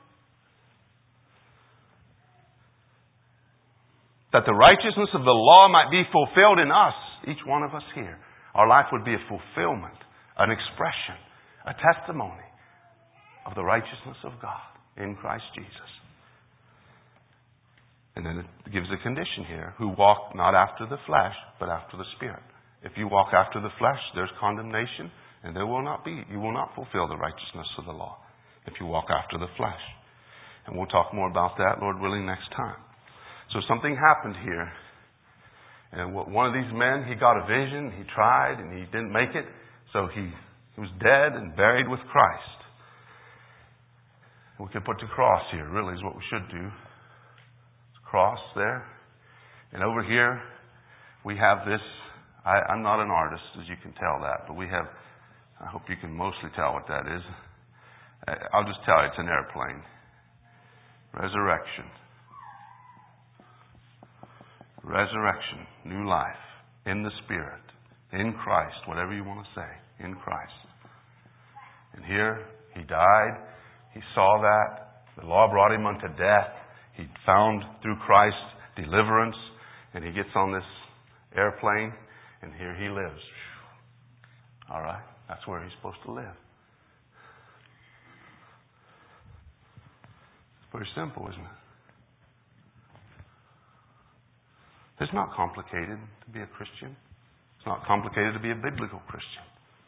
That the righteousness of the law might be fulfilled in us, each one of us here. Our life would be a fulfillment, an expression, A testimony of the righteousness of God in Christ Jesus. And then it gives a condition here. Who walk not after the flesh, but after the Spirit. If you walk after the flesh, there's condemnation, and there will not be. You will not fulfill the righteousness of the law if you walk after the flesh. And we'll talk more about that, Lord willing, next time. So something happened here. And one of these men, he got a vision, he tried, and he didn't make it. So he, he was dead and buried with Christ. We could put the cross here, really, is what we should do. Cross there. And over here, we have this. I, I'm not an artist, as you can tell that, but we have, I hope you can mostly tell what that is. I'll just tell you, it's an airplane. Resurrection. Resurrection. New life. In the Spirit. In Christ. Whatever you want to say. In Christ. And here, He died. He saw that. The law brought Him unto death. He found through Christ deliverance. And He gets on this airplane. And here He lives. All right? That's where He's supposed to live. It's pretty simple, isn't it? It's not complicated to be a Christian. It's not complicated to be a biblical Christian.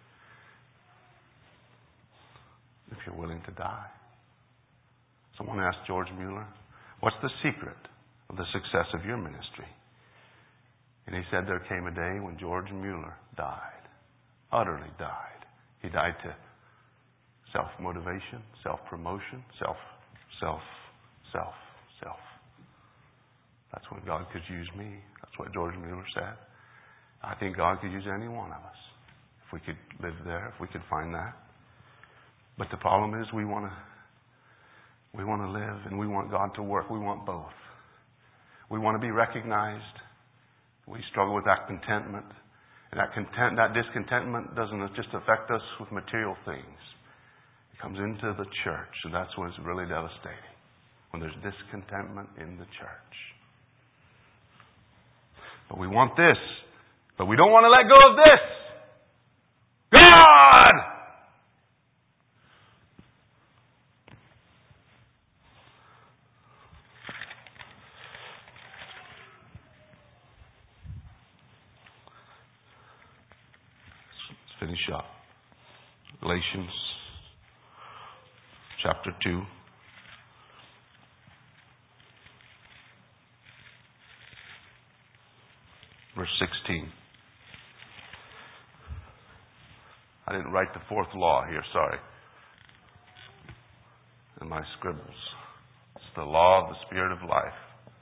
If you're willing to die. Someone asked George Mueller, what's the secret of the success of your ministry? And he said there came a day when George Mueller died. Utterly died. He died to self-motivation, self-promotion, self, self, self, self. That's when God could use me. That's what George Mueller said. I think God could use any one of us. If we could live there, if we could find that. But the problem is we want to we want to live and we want God to work. We want both. We want to be recognized. We struggle with that contentment. And that content, that discontentment doesn't just affect us with material things. It comes into the church, and that's when it's really devastating. When there's discontentment in the church. But we want this. But we don't want to let go of this. God! Let's finish up. Galatians chapter two. Verse sixteen. I didn't write the fourth law here, sorry. In my scribbles. It's the law of the Spirit of life.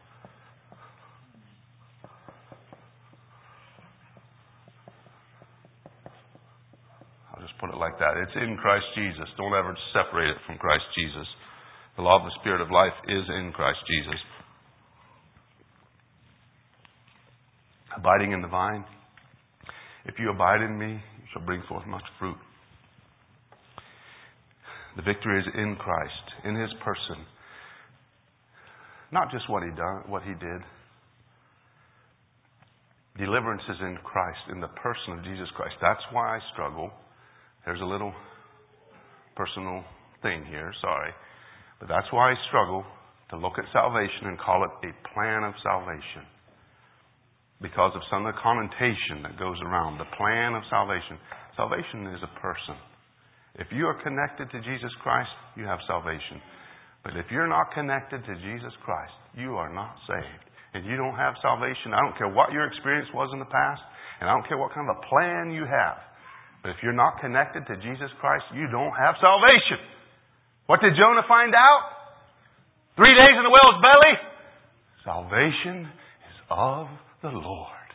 I'll just put it like that. It's in Christ Jesus. Don't ever separate it from Christ Jesus. The law of the Spirit of life is in Christ Jesus. Abiding in the vine. If you abide in me, you shall bring forth much fruit. The victory is in Christ, in His person. Not just what He done, what He did. Deliverance is in Christ, in the person of Jesus Christ. That's why I struggle. There's a little personal thing here, sorry. But that's why I struggle to look at salvation and call it a plan of salvation. Because of some of the connotation that goes around. The plan of salvation. Salvation is a person. If you are connected to Jesus Christ, you have salvation. But if you're not connected to Jesus Christ, you are not saved. And you don't have salvation. I don't care what your experience was in the past. And I don't care what kind of a plan you have. But if you're not connected to Jesus Christ, you don't have salvation. What did Jonah find out? Three days in the whale's belly? Salvation is of the Lord.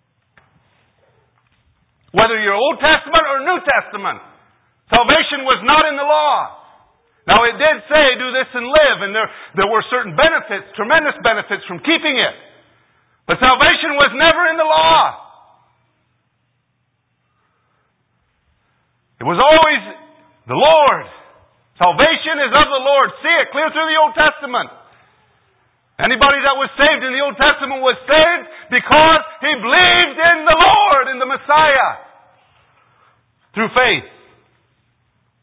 Whether you're Old Testament or New Testament, salvation was not in the law. Now it did say, do this and live, and there, there were certain benefits, tremendous benefits from keeping it. But salvation was never in the law. It was always the Lord. Salvation is of the Lord. See it clear through the Old Testament. Anybody that was saved in the Old Testament was saved because he believed in the Lord, in the Messiah. Through faith.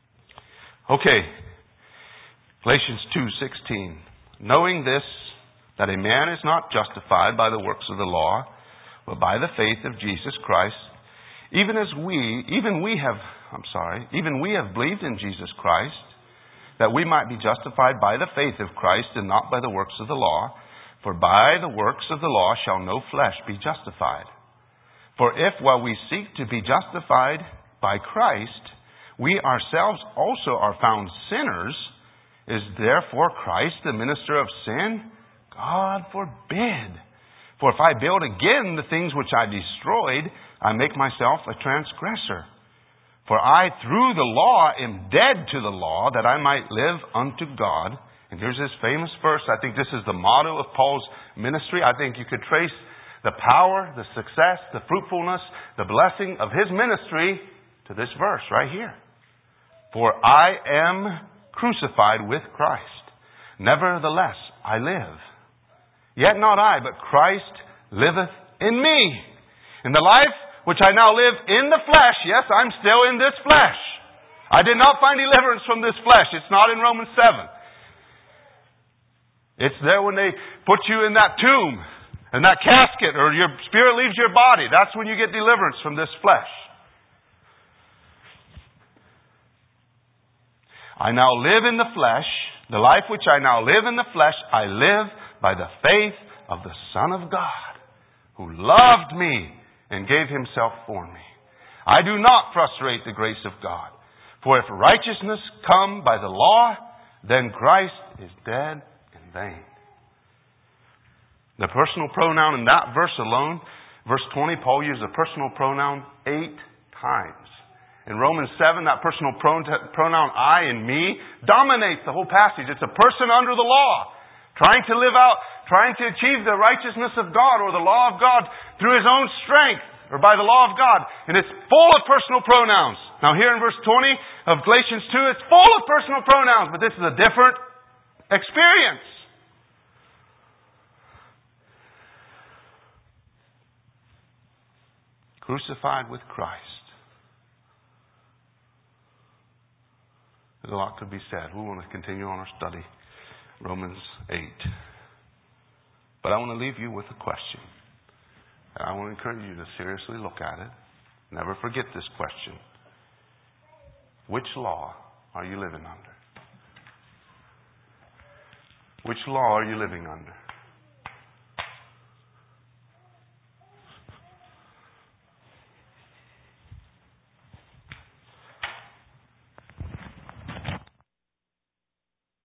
Okay. Galatians two sixteen. Knowing this, that a man is not justified by the works of the law, but by the faith of Jesus Christ, even as we, even we have, I'm sorry, even we have believed in Jesus Christ, that we might be justified by the faith of Christ and not by the works of the law. For by the works of the law shall no flesh be justified. For if while we seek to be justified by Christ, we ourselves also are found sinners, is therefore Christ the minister of sin? God forbid. For if I build again the things which I destroyed, I make myself a transgressor. For I, through the law, am dead to the law, that I might live unto God. And here's this famous verse. I think this is the motto of Paul's ministry. I think you could trace the power, the success, the fruitfulness, the blessing of his ministry to this verse right here. For I am crucified with Christ. Nevertheless, I live. Yet not I, but Christ liveth in me. In the life which I now live in the flesh, yes, I'm still in this flesh. I did not find deliverance from this flesh. It's not in Romans seven. It's there when they put you in that tomb, in that casket, or your spirit leaves your body. That's when you get deliverance from this flesh. I now live in the flesh. The life which I now live in the flesh, I live by the faith of the Son of God, who loved me and gave himself for me. I do not frustrate the grace of God. For if righteousness come by the law, then Christ is dead in vain. The personal pronoun in that verse alone, verse twenty, Paul used the personal pronoun eight times. In Romans seven, that personal pronoun I and me dominates the whole passage. It's a person under the law, trying to live out, trying to achieve the righteousness of God or the law of God through his own strength or by the law of God. And it's full of personal pronouns. Now here in verse twenty of Galatians two, it's full of personal pronouns, but this is a different experience. Crucified with Christ. There's a lot to be said. We want to continue on our study. Romans eight. But I want to leave you with a question. And I want to encourage you to seriously look at it. Never forget this question. Which law are you living under? Which law are you living under?